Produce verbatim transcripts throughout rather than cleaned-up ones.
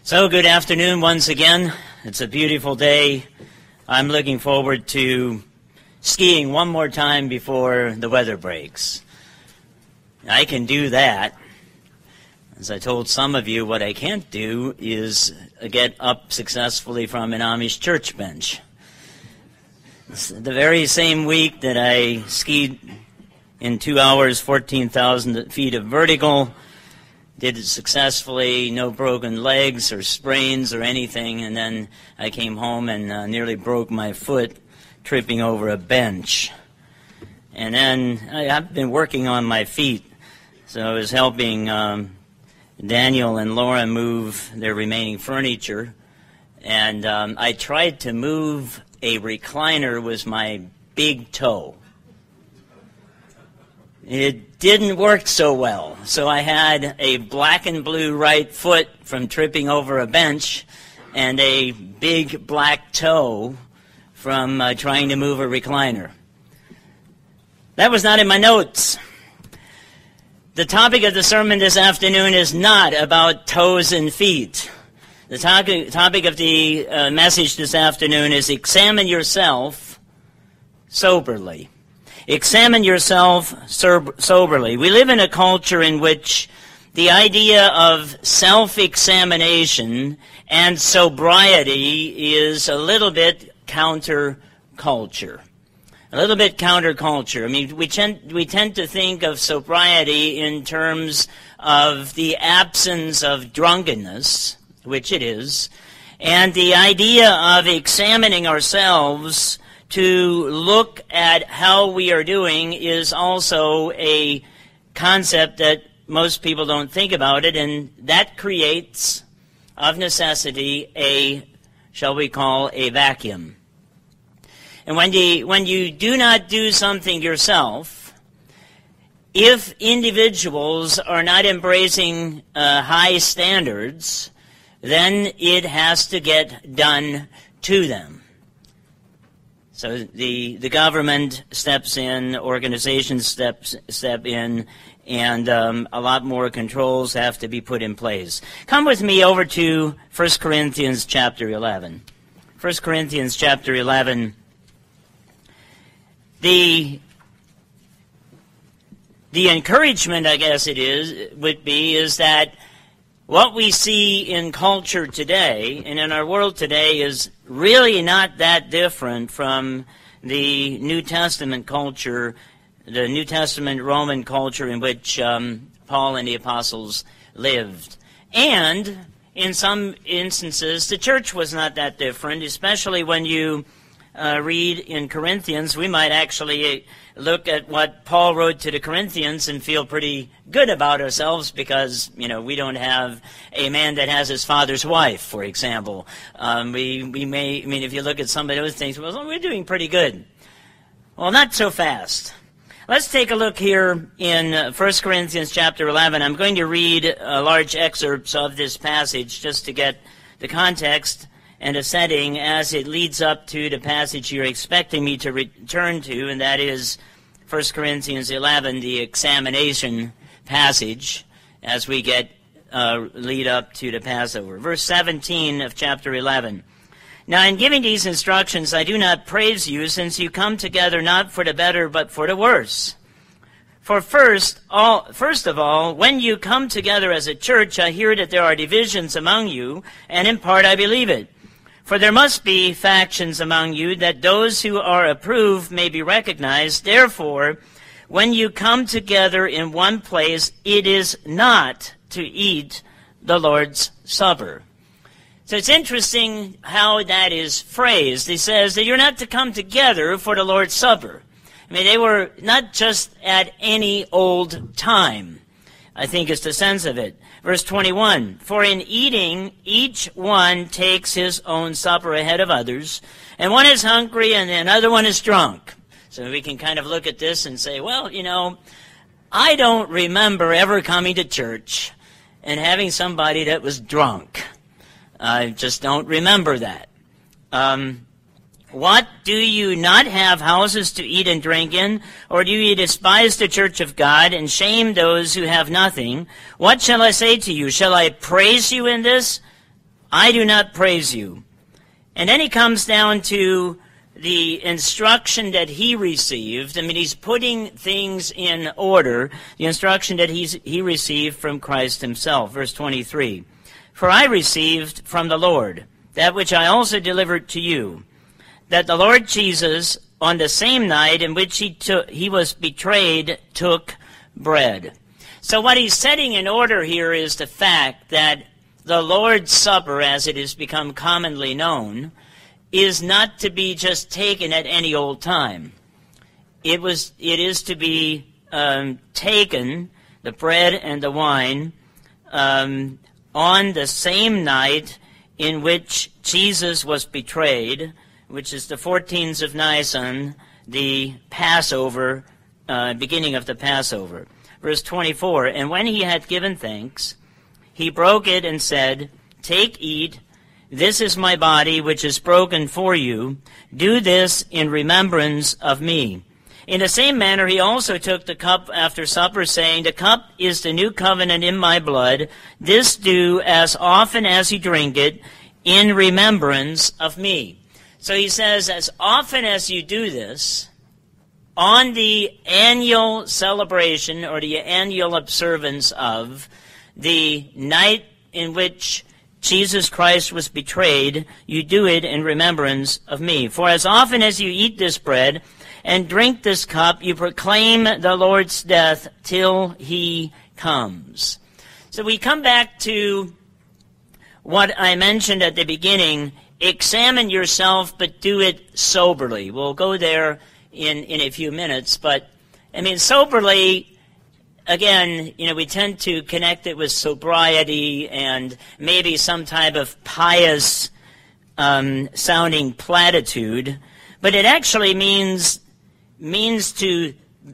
So, good afternoon once again. It's a beautiful day. I'm looking forward to skiing one more time before the weather breaks. I can do that. As I told some of you, what I can't do is get up successfully from an Amish church bench. It's the very same week that I skied in two hours, fourteen thousand feet of vertical, did it successfully, no broken legs or sprains or anything, and then I came home and uh, nearly broke my foot tripping over a bench. And then I, I've been working on my feet, so I was helping um, Daniel and Laura move their remaining furniture, and um, I tried to move a recliner with my big toe. It didn't work so well, so I had a black and blue right foot from tripping over a bench and a big black toe from uh, trying to move a recliner. That was not in my notes. The topic of the sermon this afternoon is not about toes and feet. The topic, topic of the uh, message this afternoon is examine yourself soberly. Examine yourself soberly. We live in a culture in which the idea of self-examination and sobriety is a little bit counterculture. A little bit counterculture. I mean, we tend, we tend to think of sobriety in terms of the absence of drunkenness, which it is, and the idea of examining ourselves to look at how we are doing is also a concept that most people don't think about it, and that creates, of necessity, a, shall we call, a vacuum. And when you, when you do not do something yourself, if individuals are not embracing uh, high standards, then it has to get done to them. So the, the government steps in, organizations steps, step in, and um, a lot more controls have to be put in place. Come with me over to First Corinthians chapter eleven. First Corinthians chapter eleven. The, the encouragement, I guess it is, would be, is that what we see in culture today and in our world today is really not that different from the New Testament culture, the New Testament Roman culture in which um, Paul and the apostles lived. And in some instances, the church was not that different, especially when you uh, read in Corinthians. We might actually look at what Paul wrote to the Corinthians and feel pretty good about ourselves because, you know, we don't have a man that has his father's wife, for example. Um, we, we may, I mean, if you look at some of those things, well, we're doing pretty good. Well, not so fast. Let's take a look here in First Corinthians chapter eleven. I'm going to read uh, large excerpts of this passage just to get the context and a setting as it leads up to the passage you're expecting me to return to, and that is First Corinthians eleven, the examination passage, as we get uh, lead up to the Passover. Verse seventeen of chapter eleven. Now in giving these instructions, I do not praise you, since you come together not for the better, but for the worse. For first, all, first of all, when you come together as a church, I hear that there are divisions among you, and in part I believe it. For there must be factions among you, that those who are approved may be recognized. Therefore, when you come together in one place, it is not to eat the Lord's Supper. So it's interesting how that is phrased. He says that you're not to come together for the Lord's Supper. I mean, they were not just at any old time, I think is the sense of it. Verse twenty-one, for in eating, each one takes his own supper ahead of others, and one is hungry and another one is drunk. So we can kind of look at this and say, well, you know, I don't remember ever coming to church and having somebody that was drunk. I just don't remember that. Um, What, do you not have houses to eat and drink in? Or do you despise the church of God and shame those who have nothing? What shall I say to you? Shall I praise you in this? I do not praise you. And then he comes down to the instruction that he received. I mean, he's putting things in order, the instruction that he's, he received from Christ himself. Verse twenty-three, for I received from the Lord that which I also delivered to you, that the Lord Jesus, on the same night in which he took, he was betrayed, took bread. So what he's setting in order here is the fact that the Lord's Supper, as it has become commonly known, is not to be just taken at any old time. It was. It is to be um, taken, the bread and the wine, um, on the same night in which Jesus was betrayed, which is the fourteenth of Nisan, the Passover, uh, beginning of the Passover. Verse twenty-four, and when he had given thanks, he broke it and said, take, eat, this is my body which is broken for you. Do this in remembrance of me. In the same manner he also took the cup after supper, saying, the cup is the new covenant in my blood. This do as often as you drink it in remembrance of me. So he says, as often as you do this, on the annual celebration or the annual observance of the night in which Jesus Christ was betrayed, you do it in remembrance of me. For as often as you eat this bread and drink this cup, you proclaim the Lord's death till he comes. So we come back to what I mentioned at the beginning. Examine yourself, but do it soberly. We'll go there in, in a few minutes. But, I mean, soberly, again, you know, we tend to connect it with sobriety and maybe some type of pious um, sounding platitude, but it actually means means to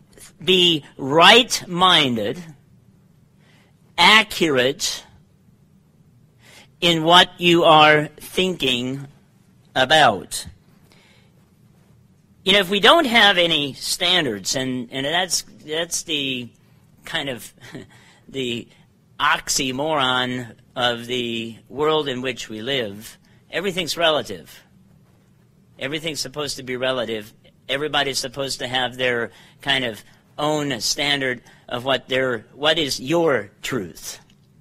be right-minded, accurate in what you are thinking about. You know, if we don't have any standards, and, and that's that's the kind of the oxymoron of the world in which we live. Everything's relative. Everything's supposed to be relative. Everybody's supposed to have their kind of own standard of what their what is your truth,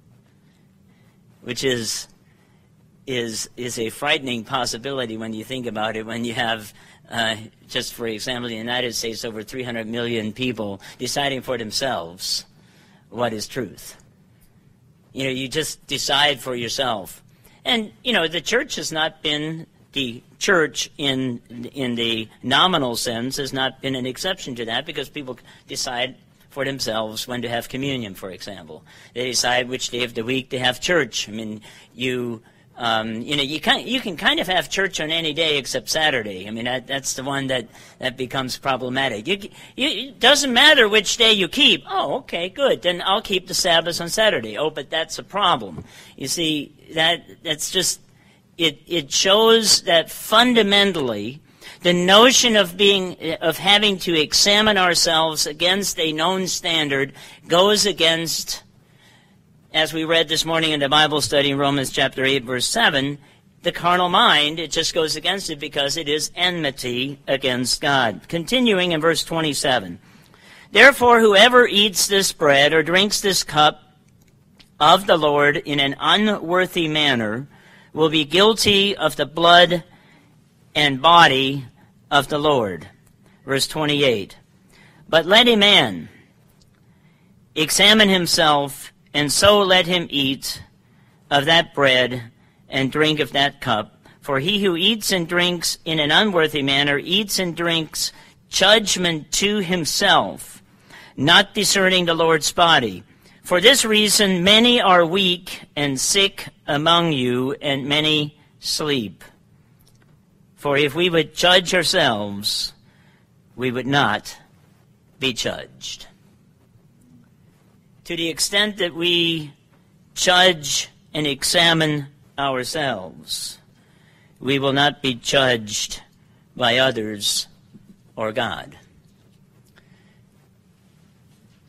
which is is is a frightening possibility when you think about it. When you have Uh, just for example, in the United States, over three hundred million people deciding for themselves what is truth. You know, you just decide for yourself. And, you know, the church has not been, the church in in the nominal sense has not been an exception to that, because people decide for themselves when to have communion, for example. They decide which day of the week to have church. I mean, you... Um, you know, you can you can kind of have church on any day except Saturday. I mean, that, that's the one that, that becomes problematic. You, you, it doesn't matter which day you keep. Oh, okay, good. Then I'll keep the Sabbath on Saturday. Oh, but that's a problem. You see, that that's just it. It shows that fundamentally, the notion of being of having to examine ourselves against a known standard goes against, as we read this morning in the Bible study in Romans chapter eight, verse seven, the carnal mind. It just goes against it because it is enmity against God. Continuing in verse twenty-seven, therefore whoever eats this bread or drinks this cup of the Lord in an unworthy manner will be guilty of the blood and body of the Lord. Verse twenty-eight, but let a man examine himself, and so let him eat of that bread and drink of that cup. For he who eats and drinks in an unworthy manner eats and drinks judgment to himself, not discerning the Lord's body. For this reason many are weak and sick among you, and many sleep. For if we would judge ourselves, we would not be judged. To the extent that we judge and examine ourselves, we will not be judged by others or God.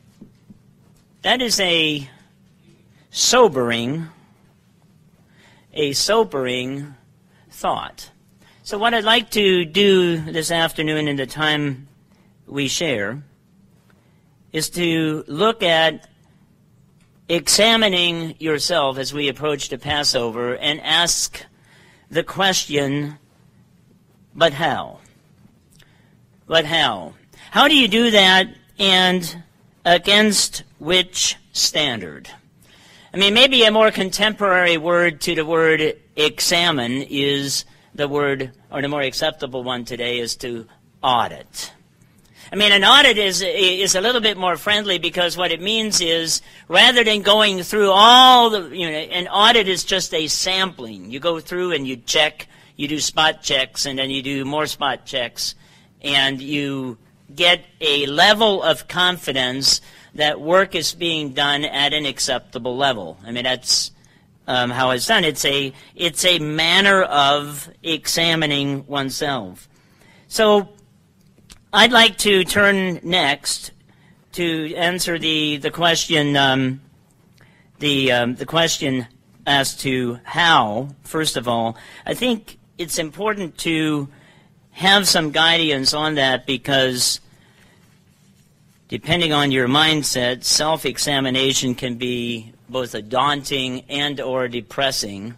That is a sobering a sobering thought. So what I'd like to do this afternoon in the time we share is to look at examining yourself as we approach the Passover and ask the question, but how? But how? How do you do that, and against which standard? I mean, maybe a more contemporary word to the word examine is the word, or the more acceptable one today is to audit. I mean, an audit is is a little bit more friendly because what it means is rather than going through all the, you know, an audit is just a sampling. You go through and you check, you do spot checks, and then you do more spot checks, and you get a level of confidence that work is being done at an acceptable level. I mean, that's um, how it's done. It's a it's a manner of examining oneself. So I'd like to turn next to answer the the question um, the um, the question as to how. First of all, I think it's important to have some guidance on that because, depending on your mindset, self-examination can be both a daunting and or depressing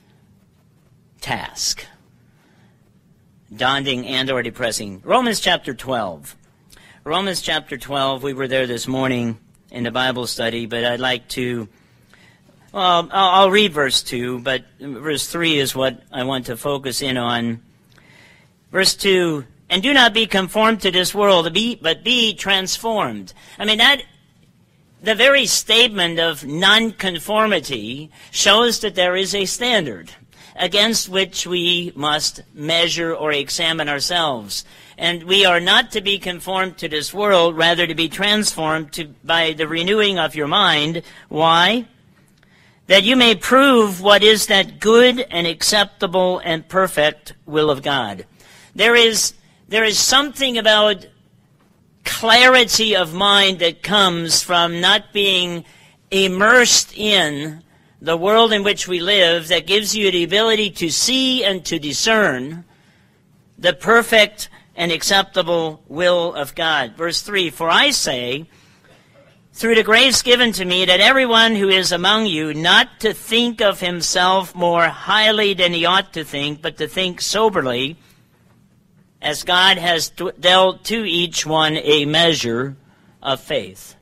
task. Daunting and or depressing. Romans chapter twelve. Romans chapter twelve, we were there this morning in the Bible study, but I'd like to, well, I'll, I'll read verse two, but verse three is what I want to focus in on. Verse two, and do not be conformed to this world, but be transformed. I mean, that, the very statement of nonconformity shows that there is a standard against which we must measure or examine ourselves. And we are not to be conformed to this world, rather to be transformed to, by the renewing of your mind. Why? That you may prove what is that good and acceptable and perfect will of God. There is, there is something about clarity of mind that comes from not being immersed in the world in which we live that gives you the ability to see and to discern the perfect and acceptable will of God. Verse three, for I say, through the grace given to me, that everyone who is among you not to think of himself more highly than he ought to think, but to think soberly, as God has dealt to each one a measure of faith.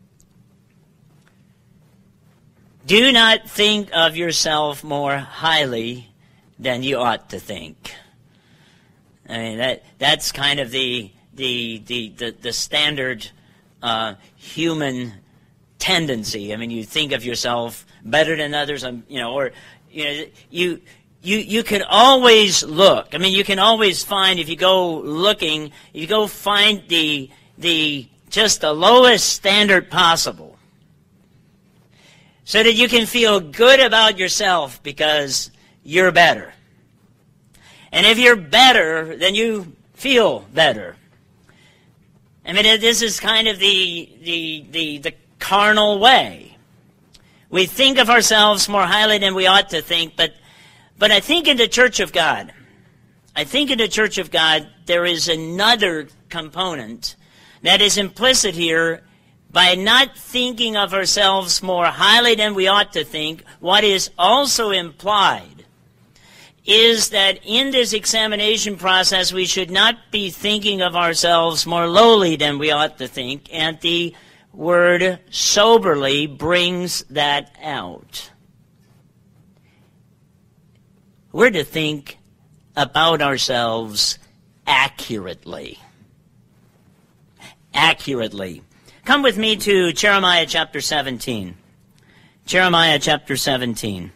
Do not think of yourself more highly than you ought to think. I mean, that that's kind of the the the the, the standard uh, human tendency. I mean, you think of yourself better than others, you know, or you know, you you you can always look. I mean, you can always find, if you go looking, you go find the the just the lowest standard possible, so that you can feel good about yourself because you're better. And if you're better, then you feel better. I mean, this is kind of the, the, the, the carnal way. We think of ourselves more highly than we ought to think, but, but I think in the Church of God, I think in the Church of God, there is another component that is implicit here. By not thinking of ourselves more highly than we ought to think, what is also implied is that in this examination process we should not be thinking of ourselves more lowly than we ought to think, and the word soberly brings that out. We're to think about ourselves accurately. Accurately. Come with me to Jeremiah chapter seventeen. Jeremiah chapter seventeen.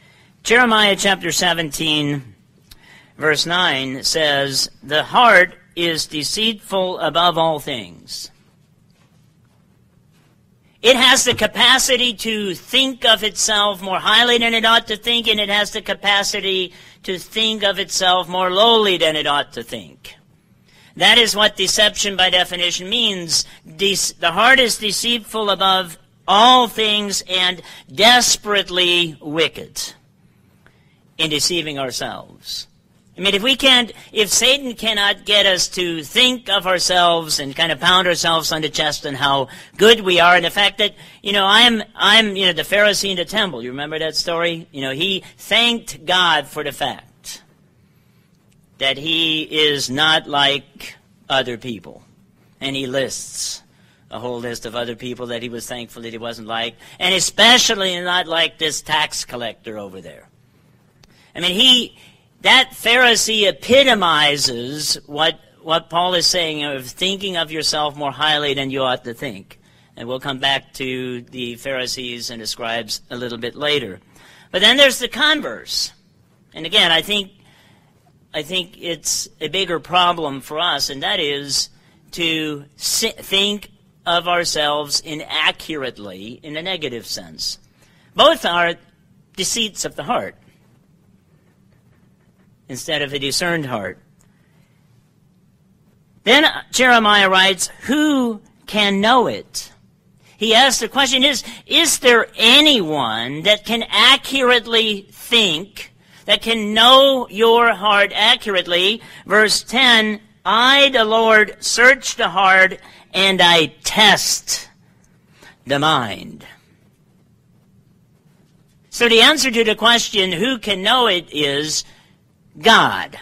Jeremiah chapter seventeen, verse nine says, the heart is deceitful above all things. It has the capacity to think of itself more highly than it ought to think, and it has the capacity to think of itself more lowly than it ought to think. That is what deception by definition means. De- the heart is deceitful above all things and desperately wicked in deceiving ourselves. I mean, if we can't, if Satan cannot get us to think of ourselves and kind of pound ourselves on the chest and how good we are, and the fact that, you know, I'm, I'm, you know, the Pharisee in the temple. You remember that story? You know, he thanked God for the fact that he is not like other people. And he lists a whole list of other people that he was thankful that he wasn't like, and especially not like this tax collector over there. I mean, he... That Pharisee epitomizes what, what Paul is saying of thinking of yourself more highly than you ought to think. And we'll come back to the Pharisees and the scribes a little bit later. But then there's the converse. And again, I think, I think it's a bigger problem for us, and that is to think of ourselves inaccurately in a negative sense. Both are deceits of the heart, instead of a discerned heart. Then Jeremiah writes, who can know it? He asks the question, is, is there anyone that can accurately think, that can know your heart accurately? Verse ten, I, the Lord, search the heart, and I test the mind. So the answer to the question, who can know it, is God,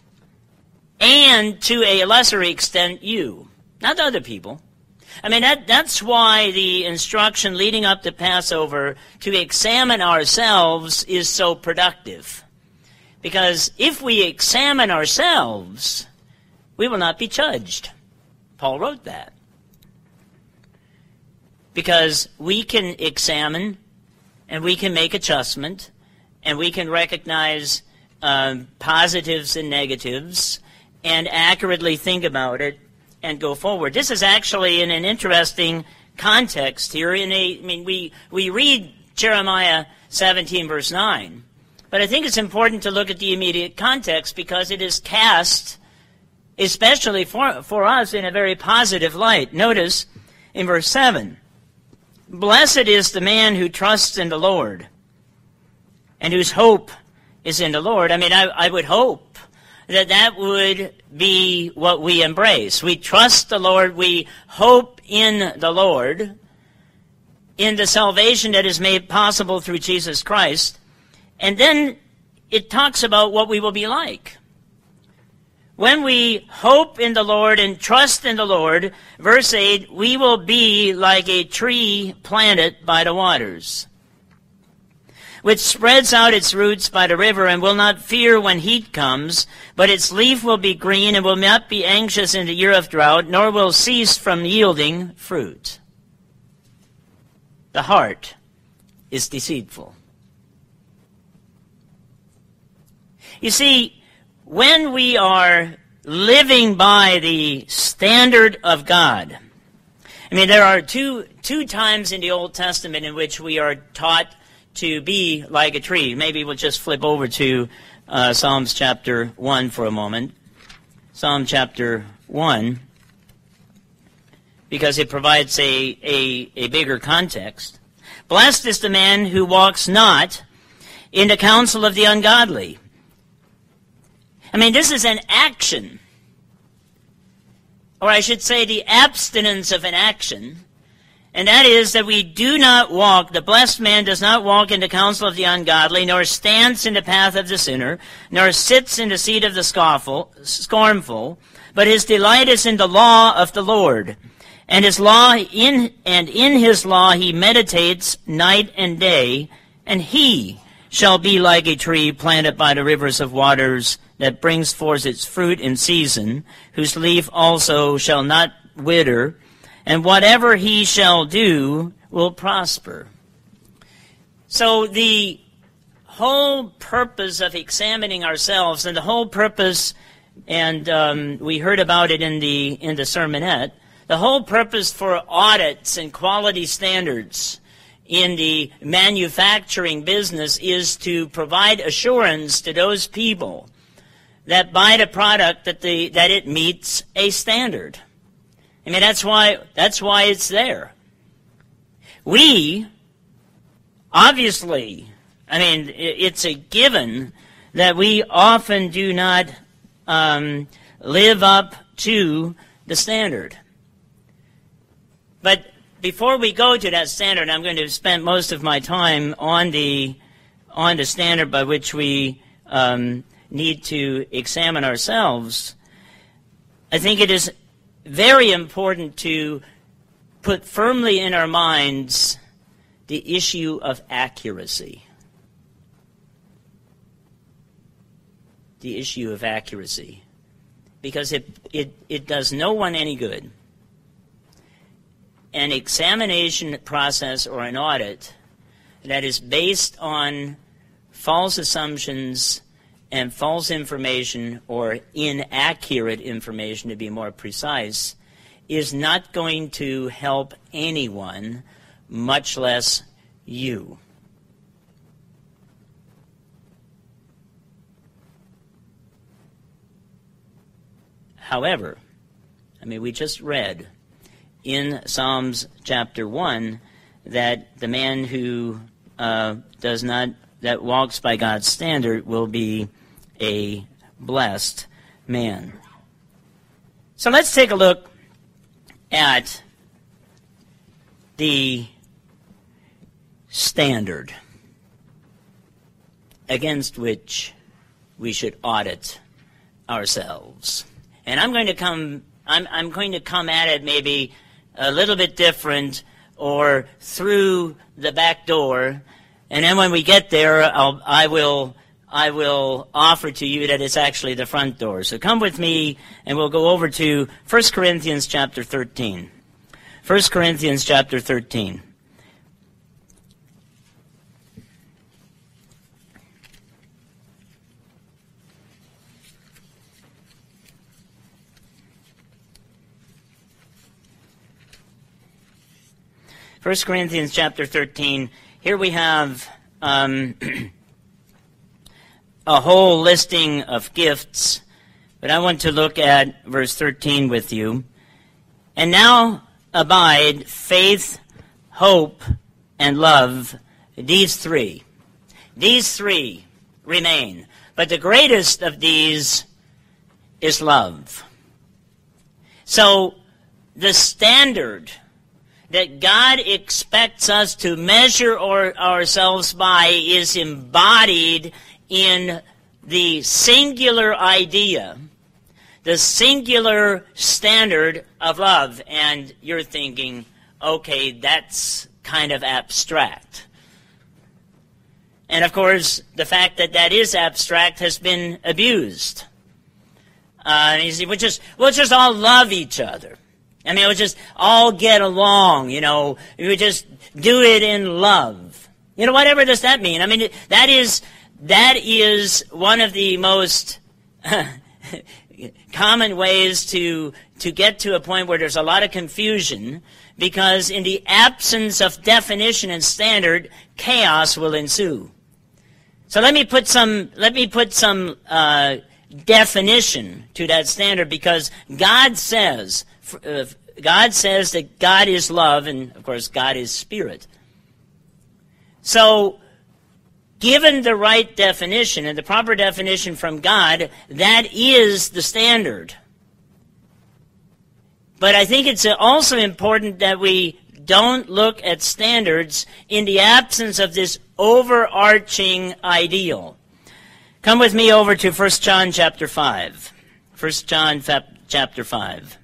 and to a lesser extent you, not other people. I mean, that, that's why the instruction leading up to Passover to examine ourselves is so productive. Because if we examine ourselves, we will not be judged. Paul wrote that. Because we can examine, and we can make adjustment, and we can recognize Um, positives and negatives, and accurately think about it and go forward. This is actually in an interesting context here. In a, I mean, we, we read Jeremiah seventeen, verse nine, but I think it's important to look at the immediate context because it is cast, especially for, for us, in a very positive light. Notice in verse seven, blessed is the man who trusts in the Lord and whose hope is in the Lord. I mean, I, I would hope that that would be what we embrace. We trust the Lord. We hope in the Lord, in the salvation that is made possible through Jesus Christ. And then it talks about what we will be like. When we hope in the Lord and trust in the Lord, verse eight, we will be like a tree planted by the waters, which spreads out its roots by the river and will not fear when heat comes, but its leaf will be green and will not be anxious in the year of drought, nor will cease from yielding fruit. The heart is deceitful. You see, when we are living by the standard of God, I mean, there are two, two times in the Old Testament in which we are taught to be like a tree. Maybe we'll just flip over to uh, Psalms chapter one for a moment. Psalm chapter one, because it provides a, a, a bigger context. Blessed is the man who walks not in the counsel of the ungodly. I mean, this is an action, or I should say the abstinence of an action. And that is that we do not walk, the blessed man does not walk in the counsel of the ungodly, nor stands in the path of the sinner, nor sits in the seat of the scofful, scornful, but his delight is in the law of the Lord. And his law in and in his law he meditates night and day, and he shall be like a tree planted by the rivers of waters that brings forth its fruit in season, whose leaf also shall not wither, and whatever he shall do will prosper. So the whole purpose of examining ourselves and the whole purpose and um, we heard about it in the in the sermonette. The whole purpose for audits and quality standards in the manufacturing business is to provide assurance to those people that buy the product that the that it meets a standard. I mean, that's why that's why it's there. We obviously, I mean, it's a given that we often do not um, live up to the standard. But before we go to that standard, I'm going to spend most of my time on the on the standard by which we um, need to examine ourselves. I think it is very important to put firmly in our minds the issue of accuracy. The issue of accuracy. Because it, it, it does no one any good. An examination process or an audit that is based on false assumptions and false information, or inaccurate information to be more precise, is not going to help anyone, much less you. However, I mean, we just read in Psalms chapter one that the man who uh, does not, that walks by God's standard will be a blessed man. So let's take a look at the standard against which we should audit ourselves. And I'm going to come I'm I'm going to come at it maybe a little bit different, or through the back door, and then when we get there, I'll, I will I will offer to you that it's actually the front door. So come with me, and we'll go over to First Corinthians chapter thirteen. First Corinthians chapter thirteen. First Corinthians chapter thirteen, here we have um, a whole listing of gifts, but I want to look at verse thirteen with you. And now abide faith, hope, and love, these three. These three remain. But the greatest of these is love. So the standard that God expects us to measure our, ourselves by is embodied in the singular idea, the singular standard of love. And you're thinking, okay, that's kind of abstract. And of course, the fact that that is abstract has been abused. Uh, you see, we'll just, we'll just all love each other. I mean, we'll just all get along, you know. We would just do it in love. You know, whatever does that mean? I mean, that is, that is one of the most common ways to, to get to a point where there's a lot of confusion, because in the absence of definition and standard, chaos will ensue. So let me put some, let me put some uh, definition to that standard, because God says, uh, God says that God is love, and of course God is spirit. So, given the right definition and the proper definition from God, that is the standard. But I think it's also important that we don't look at standards in the absence of this overarching ideal. Come with me over to First John chapter five. First John chapter five.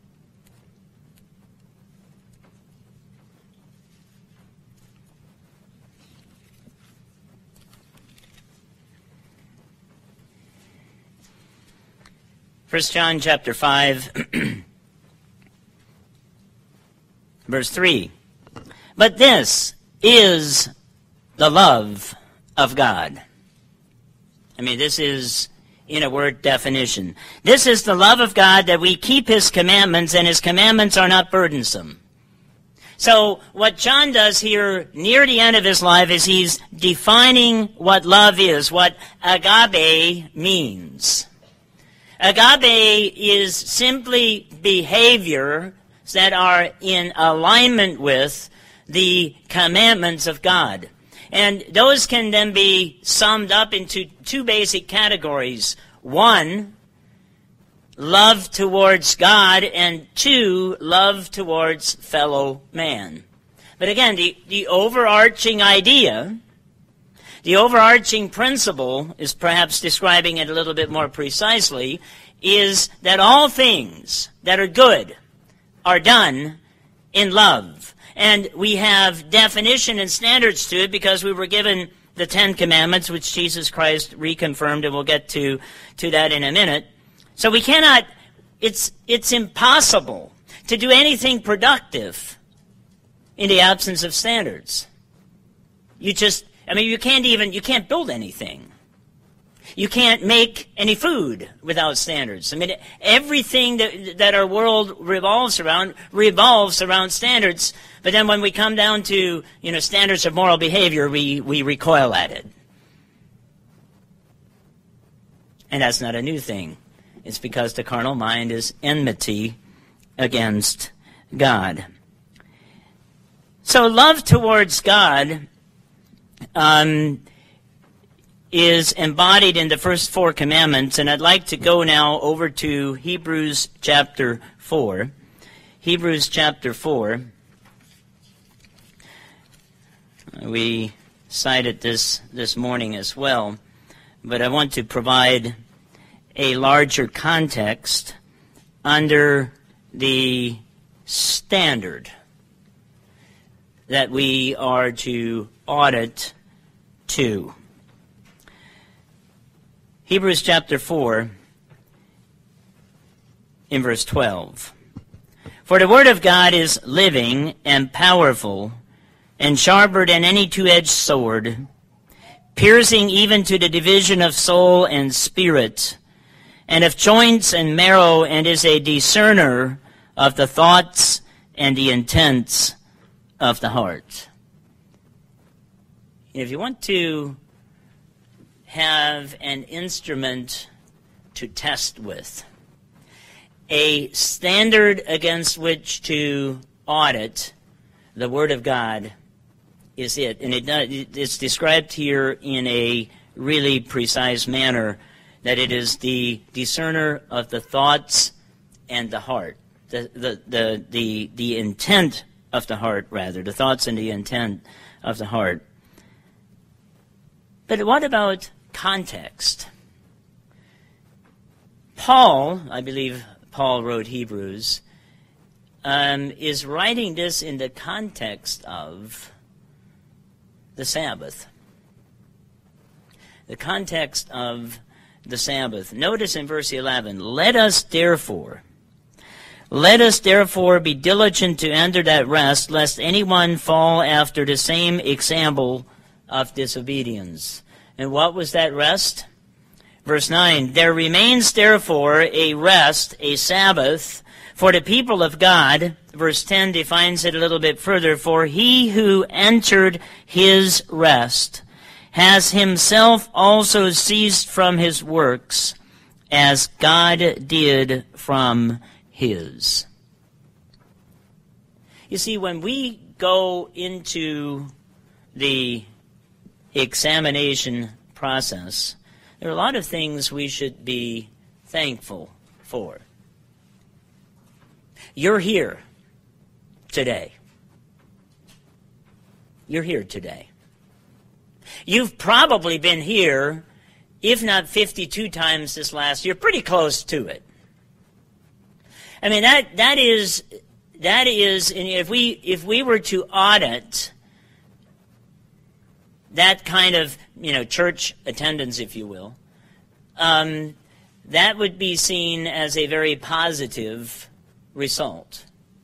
First John chapter five, verse three. But this is the love of God. I mean, this is in a word definition. This is the love of God, that we keep his commandments, and his commandments are not burdensome. So what John does here near the end of his life is he's defining what love is, what agape means. Agape is simply behavior that are in alignment with the commandments of God. And those can then be summed up into two basic categories. One, love towards God, and two, love towards fellow man. But again, the, the overarching idea, the overarching principle, is perhaps describing it a little bit more precisely, is that all things that are good are done in love. And we have definition and standards to it because we were given the Ten Commandments, which Jesus Christ reconfirmed, and we'll get to, to that in a minute. So we cannot, it's, it's impossible to do anything productive in the absence of standards. You just, I mean, you can't even, you can't build anything. You can't make any food without standards. I mean, everything that, that our world revolves around revolves around standards. But then when we come down to, you know, standards of moral behavior, we, we recoil at it. And that's not a new thing. It's because the carnal mind is enmity against God. So love towards God um, is embodied in the first four commandments, and I'd like to go now over to Hebrews chapter four. Hebrews chapter four. We cited this this morning as well, but I want to provide a larger context under the standard that we are to audit to. Hebrews chapter four, in verse twelve. For the word of God is living and powerful, and sharper than any two-edged sword, piercing even to the division of soul and spirit, and of joints and marrow, and is a discerner of the thoughts and the intents of the heart. If you want to have an instrument to test with, a standard against which to audit, the Word of God is it. And it, it's described here in a really precise manner, that it is the discerner of the thoughts and the heart. The, the, the, the, the intent of the heart, rather. The thoughts and the intent of the heart. But what about context? Paul, I believe Paul wrote Hebrews, um, is writing this in the context of the Sabbath. The context of the Sabbath. Notice in verse eleven, let us therefore, let us therefore be diligent to enter that rest, lest anyone fall after the same example of disobedience. And what was that rest? Verse nine, there remains therefore a rest, a Sabbath, for the people of God. Verse ten defines it a little bit further. For he who entered his rest has himself also ceased from his works, as God did from his. You see, when we go into the examination process, there are a lot of things we should be thankful for. You're here today. You're here today. You've probably been here, if not fifty-two times this last year, pretty close to it. I mean, that that is that is if we if we were to audit that kind of, you know, church attendance, if you will, um, that would be seen as a very positive result.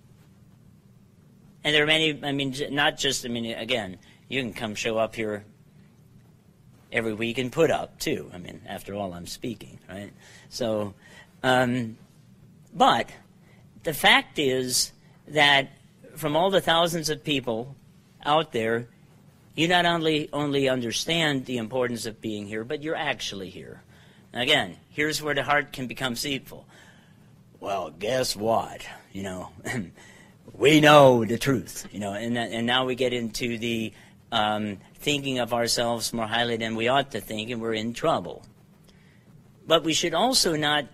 And there are many, I mean, not just, I mean, again, you can come show up here every week and put up, too. I mean, after all, I'm speaking, right? So, um, but the fact is that from all the thousands of people out there, you not only only understand the importance of being here, but you're actually here. Again, here's where the heart can become deceitful. Well, guess what? You know, we know the truth. You know, and and now we get into the um, thinking of ourselves more highly than we ought to think, and we're in trouble. But we should also not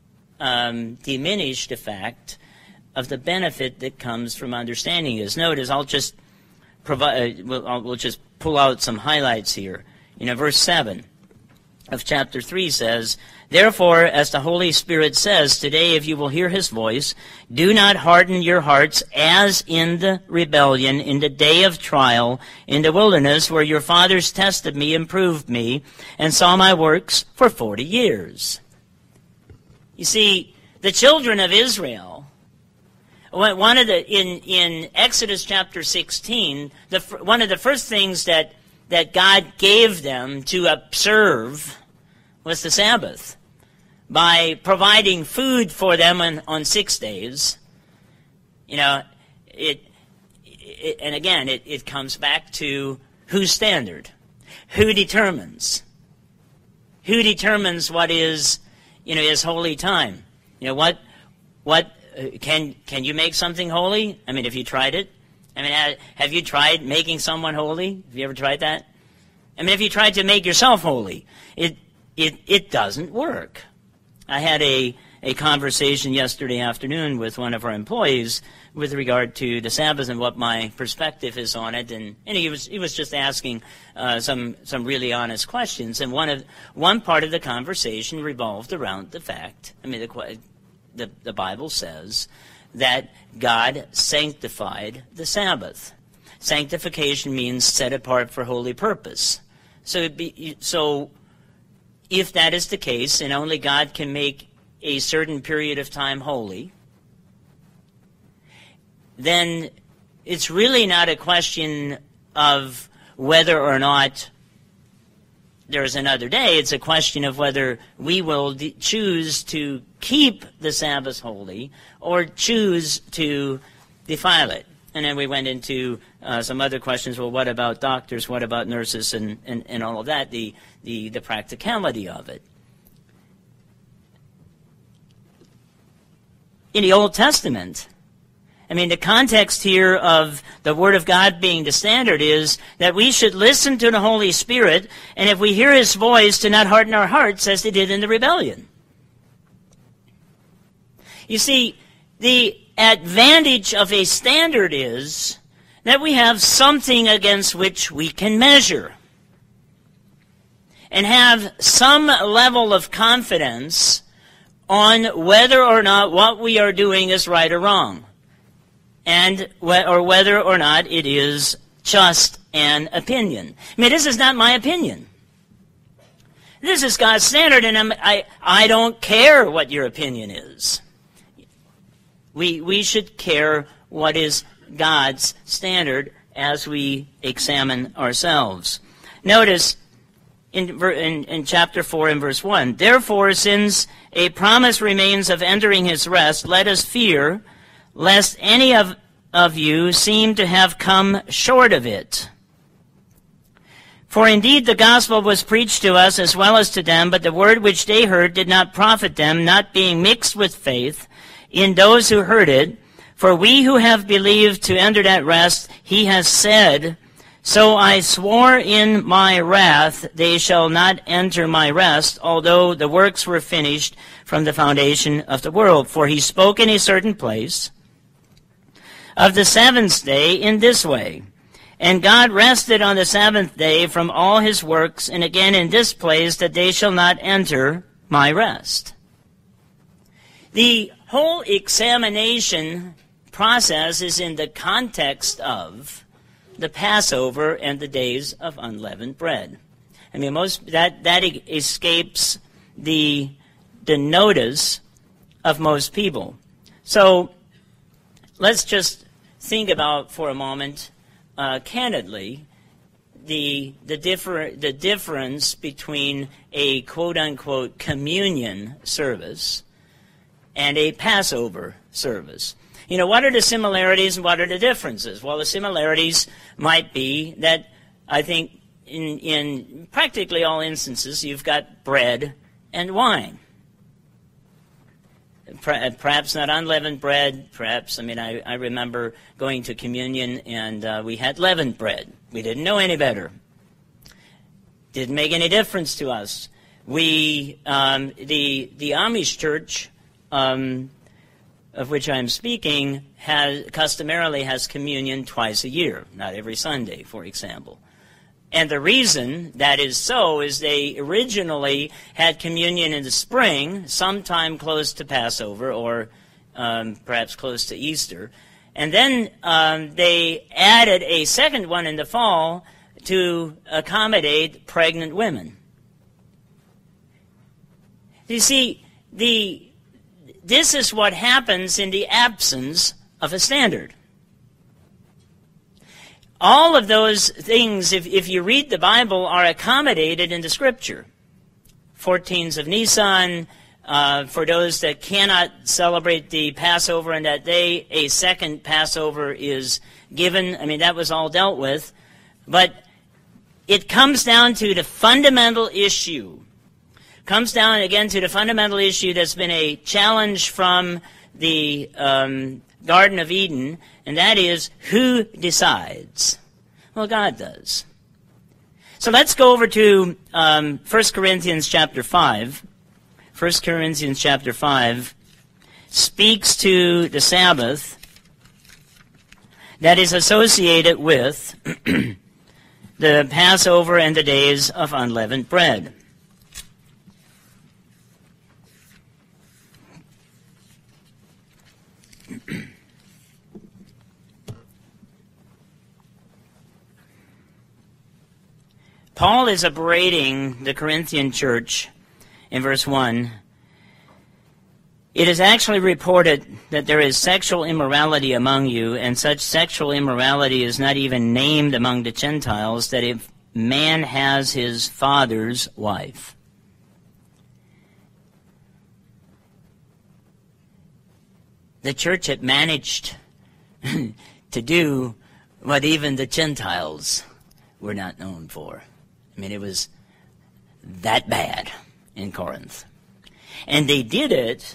um, diminish the fact of the benefit that comes from understanding this. Notice, I'll just provide. Uh, we'll, I'll, we'll just pull out some highlights here. You know, verse seven of chapter three says, "Therefore, as the Holy Spirit says, today if you will hear his voice, do not harden your hearts as in the rebellion, in the day of trial, in the wilderness, where your fathers tested me and proved me, and saw my works for forty years. You see, the children of Israel, one of the in in Exodus chapter sixteen, the one of the first things that that God gave them to observe was the Sabbath, by providing food for them on, on six days. You know, it, it and again, it, it comes back to whose standard? Who determines? Who determines what is, you know, is holy time? You know, what, what, uh, can, can you make something holy? I mean, have you tried it? I mean, have you tried making someone holy? Have you ever tried that? I mean, have you tried to make yourself holy? It, it, it doesn't work. I had a, a conversation yesterday afternoon with one of our employees with regard to the Sabbath and what my perspective is on it, and, and he was he was just asking uh, some some really honest questions, and one of one part of the conversation revolved around the fact. I mean, the the, the Bible says that God sanctified the Sabbath. Sanctification means set apart for holy purpose. So it'd be, so. If that is the case, and only God can make a certain period of time holy, then it's really not a question of whether or not there's another day. It's a question of whether we will de- choose to keep the Sabbath holy or choose to defile it. And then we went into uh, some other questions. Well, what about doctors? What about nurses and, and, and all of that, the, the, the practicality of it. In the Old Testament, I mean, the context here of the Word of God being the standard is that we should listen to the Holy Spirit, and if we hear his voice, to not harden our hearts as they did in the rebellion. You see, the advantage of a standard is that we have something against which we can measure and have some level of confidence on whether or not what we are doing is right or wrong, and or whether or not it is just an opinion. I mean, this is not my opinion. This is God's standard, and I'm, I I don't care what your opinion is. We, we should care what is God's standard as we examine ourselves. Notice in, in, in chapter four and verse one, "Therefore, since a promise remains of entering his rest, let us fear, lest any of, of you seem to have come short of it. For indeed the gospel was preached to us as well as to them, but the word which they heard did not profit them, not being mixed with faith in those who heard it. For we who have believed to enter that rest, he has said, so I swore in my wrath, they shall not enter my rest, although the works were finished from the foundation of the world. For he spoke in a certain place of the seventh day in this way, and God rested on the seventh day from all his works, and again in this place, that they shall not enter my rest." The whole examination process is in the context of the Passover and the days of unleavened bread. I mean, most that that escapes the the notice of most people. So let's just think about for a moment, uh, candidly, the the differ the difference between a quote unquote communion service and a Passover service. You know, what are the similarities and what are the differences? Well, the similarities might be that I think in in practically all instances you've got bread and wine. Perhaps not unleavened bread. Perhaps, I mean, I, I remember going to communion and uh, we had leavened bread. We didn't know any better. Didn't make any difference to us. We, um, the the Amish church, um, of which I'm speaking, has customarily has communion twice a year, not every Sunday, for example. And the reason that is so is they originally had communion in the spring, sometime close to Passover or um, perhaps close to Easter. And then um, they added a second one in the fall to accommodate pregnant women. You see, the this is what happens in the absence of a standard. All of those things, if, if you read the Bible, are accommodated in the Scripture. fourteens of Nisan, uh, for those that cannot celebrate the Passover on that day, a second Passover is given. I mean, that was all dealt with. But it comes down to the fundamental issue. Comes down again to the fundamental issue that's been a challenge from the um, Garden of Eden, and that is, who decides? Well, God does. So let's go over to um, First Corinthians chapter five. First Corinthians chapter five speaks to the Sabbath that is associated with the Passover and the days of unleavened bread. Paul is upbraiding the Corinthian church in verse one. It is actually reported that there is sexual immorality among you, and such sexual immorality is not even named among the Gentiles, that if man has his father's wife. The church had managed to do what even the Gentiles were not known for. I mean, it was that bad in Corinth. And they did it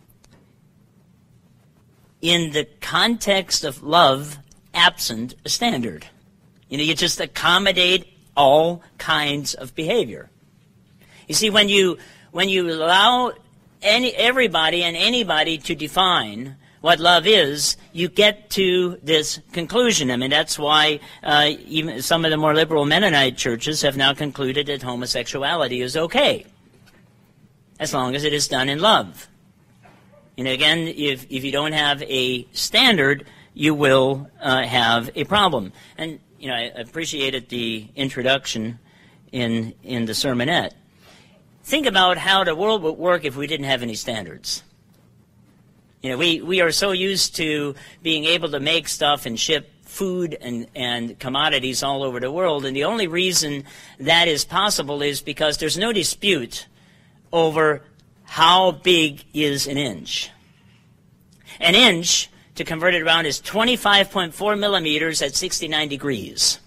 in the context of love absent a standard. You know, you just accommodate all kinds of behavior. You see, when you when you allow any everybody and anybody to define what love is, you get to this conclusion. I mean, that's why uh, even some of the more liberal Mennonite churches have now concluded that homosexuality is okay, as long as it is done in love. You know, again, if, if you don't have a standard, you will uh, have a problem. And, you know, I appreciated the introduction in in the sermonette. Think about how the world would work if we didn't have any standards. You know, we, we are so used to being able to make stuff and ship food and, and commodities all over the world, and the only reason that is possible is because there's no dispute over how big is an inch. An inch, to convert it around, is twenty-five point four millimeters at sixty-nine degrees.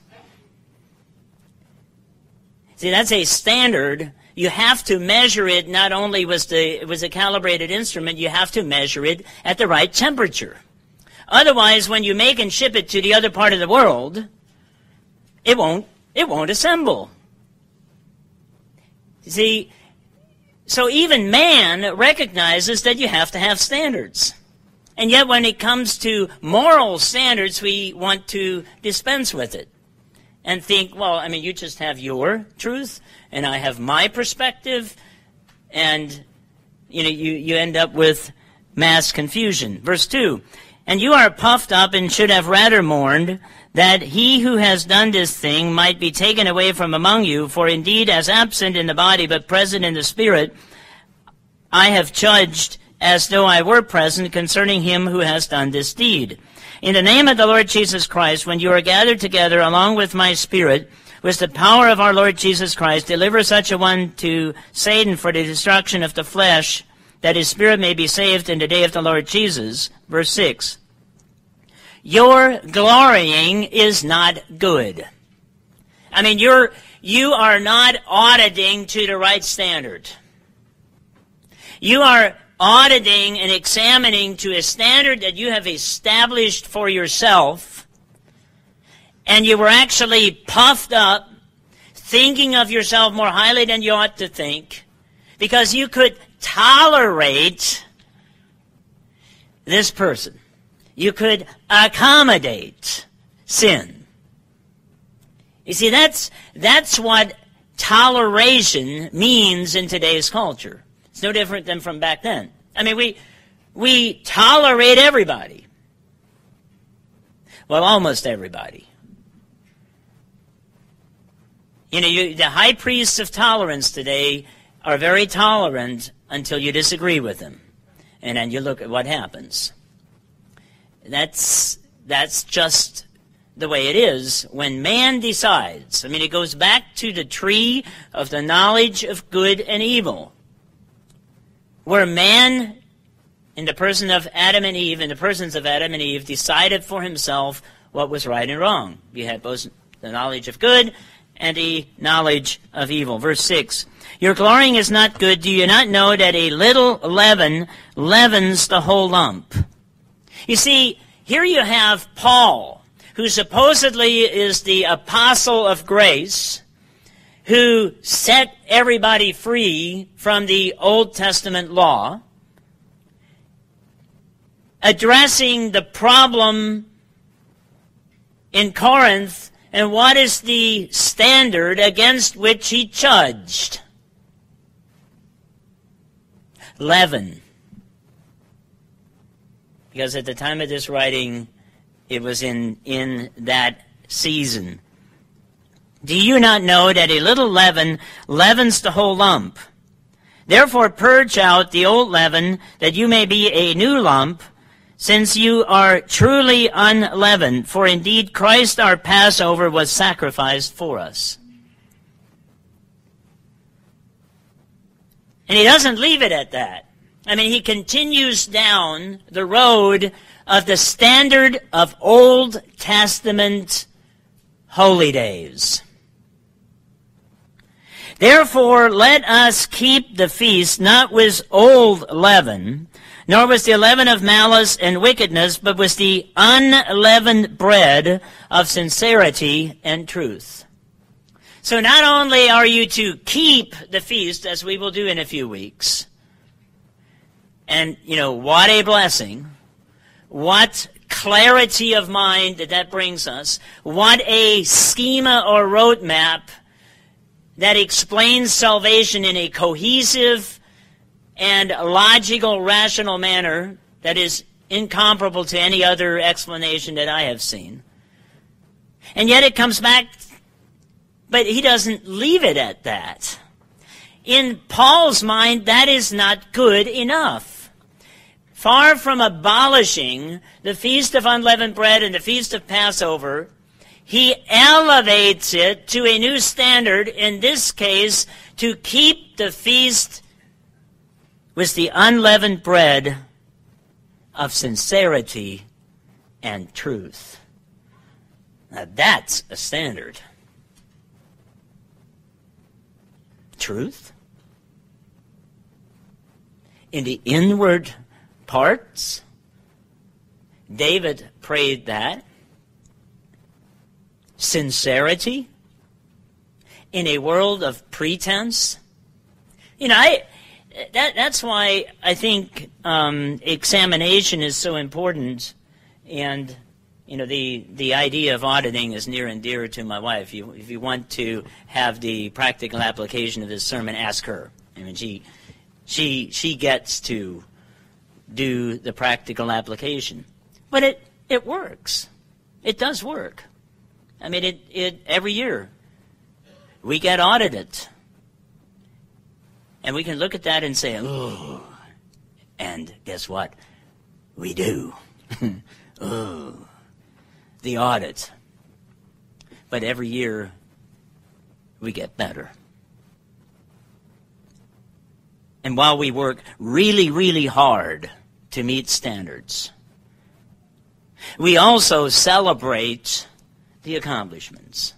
See, that's a standard. You have to measure it, not only was the it was a calibrated instrument, you have to measure it at the right temperature. Otherwise, when you make and ship it to the other part of the world, it won't it won't assemble. See, so even man recognizes that you have to have standards. And yet when it comes to moral standards, we want to dispense with it and think, well, I mean, you just have your truth, and I have my perspective, and you know, you, you end up with mass confusion. Verse two, and you are puffed up and should have rather mourned that he who has done this thing might be taken away from among you, for indeed as absent in the body but present in the spirit, I have judged as though I were present concerning him who has done this deed. In the name of the Lord Jesus Christ, when you are gathered together along with my spirit, with the power of our Lord Jesus Christ, deliver such a one to Satan for the destruction of the flesh, that his spirit may be saved in the day of the Lord Jesus. Verse six. Your glorying is not good. I mean, you're, you are not auditing to the right standard. You are auditing and examining to a standard that you have established for yourself, and you were actually puffed up, thinking of yourself more highly than you ought to think, because you could tolerate this person. You could accommodate sin. You see, that's, that's what toleration means in today's culture. It's no different than from back then. I mean, we, we tolerate everybody. Well, almost everybody. You know, you, the high priests of tolerance today are very tolerant until you disagree with them. And then you look at what happens. That's, that's just the way it is when man decides. I mean, it goes back to the tree of the knowledge of good and evil, where man, in the person of Adam and Eve, in the persons of Adam and Eve, decided for himself what was right and wrong. You had both the knowledge of good and the knowledge of evil. Verse six, your glorying is not good. Do you not know that a little leaven leavens the whole lump? You see, here you have Paul, who supposedly is the apostle of grace, who set everybody free from the Old Testament law, addressing the problem in Corinth, and what is the standard against which he judged? Leaven. Because at the time of this writing, it was in, in that season. Do you not know that a little leaven leavens the whole lump? Therefore purge out the old leaven, that you may be a new lump, since you are truly unleavened. For indeed Christ our Passover was sacrificed for us. And he doesn't leave it at that. I mean, he continues down the road of the standard of Old Testament holy days. Therefore, let us keep the feast not with old leaven, nor with the leaven of malice and wickedness, but with the unleavened bread of sincerity and truth. So not only are you to keep the feast, as we will do in a few weeks, and, you know, what a blessing, what clarity of mind that that brings us, what a schema or roadmap that explains salvation in a cohesive and logical, rational manner that is incomparable to any other explanation that I have seen. And yet it comes back, but he doesn't leave it at that. In Paul's mind, that is not good enough. Far from abolishing the Feast of Unleavened Bread and the Feast of Passover, he elevates it to a new standard, in this case, to keep the feast with the unleavened bread of sincerity and truth. Now that's a standard. Truth? In the inward parts, David prayed that. Sincerity in a world of pretense. You know, I that that's why I think um, examination is so important, and you know the the idea of auditing is near and dear to my wife. You, if you want to have the practical application of this sermon, ask her. I mean, she she she gets to do the practical application, but it it works. It does work. I mean, it, it every year we get audited. And we can look at that and say, oh, and guess what? We do. oh, the audit. But every year we get better. And while we work really, really hard to meet standards, we also celebrate the accomplishments.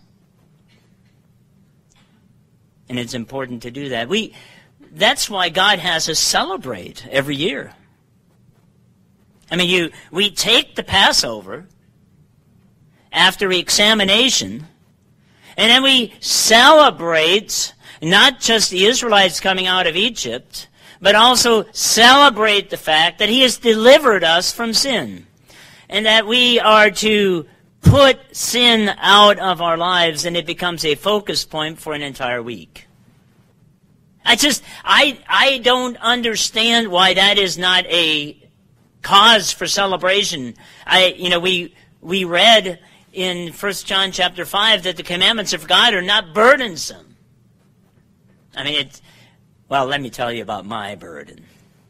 And it's important to do that. We, that's why God has us celebrate every year. I mean, you, we take the Passover after examination, and then we celebrate not just the Israelites coming out of Egypt, but also celebrate the fact that He has delivered us from sin, and that we are to put sin out of our lives, and it becomes a focus point for an entire week. I just, I, I don't understand why that is not a cause for celebration. I, you know, we, we read in First John chapter five that the commandments of God are not burdensome. I mean, it's, well, let me tell you about my burden.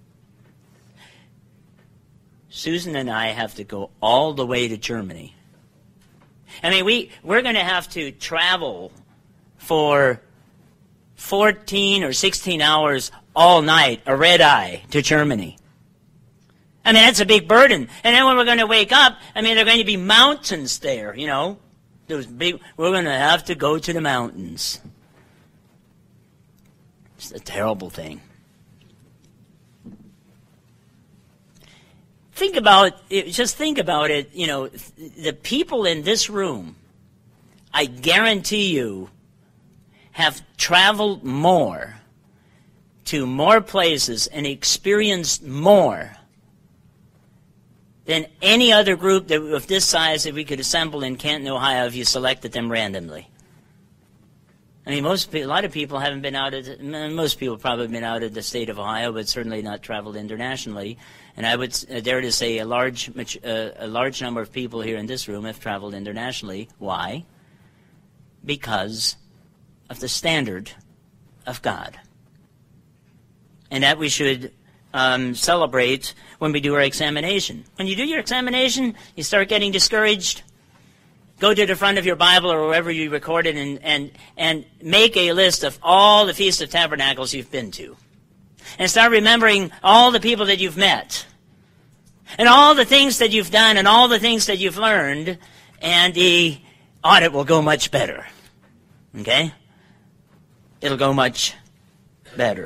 Susan and I have to go all the way to Germany. I mean, we, we're going to have to travel for fourteen or sixteen hours all night, a red eye, to Germany. I mean, that's a big burden. And then when we're going to wake up, I mean, there are going to be mountains there, you know. Those big, we're going to have to go to the mountains. It's a terrible thing. Think about it, just think about it, you know, the people in this room, I guarantee you, have traveled more to more places and experienced more than any other group that, of this size that we could assemble in Canton, Ohio, if you selected them randomly. I mean, most a lot of people haven't been out of the, most people probably have been out of the state of Ohio, but certainly not traveled internationally. And I would uh, dare to say a large uh, a large number of people here in this room have traveled internationally. Why? Because of the standard of God, and that we should um, celebrate when we do our examination. When you do your examination, you start getting discouraged. Go to the front of your Bible or wherever you record it and, and, and make a list of all the Feast of Tabernacles you've been to. And start remembering all the people that you've met. And all the things that you've done and all the things that you've learned. And the audit will go much better. Okay? It'll go much better.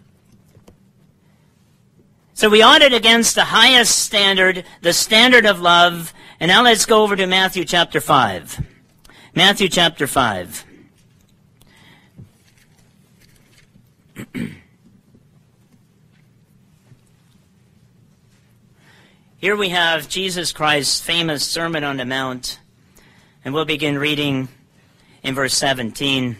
So we audit against the highest standard, the standard of love. And now let's go over to Matthew chapter five. Matthew chapter five. Here we have Jesus Christ's famous Sermon on the Mount. And we'll begin reading in verse seventeen.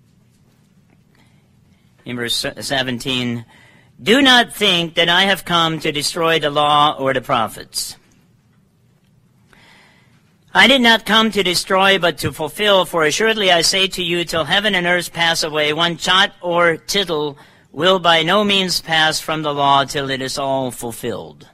In verse seventeen, "Do not think that I have come to destroy the law or the prophets. I did not come to destroy, but to fulfill. For assuredly I say to you, till heaven and earth pass away, one jot or tittle will by no means pass from the law till it is all fulfilled."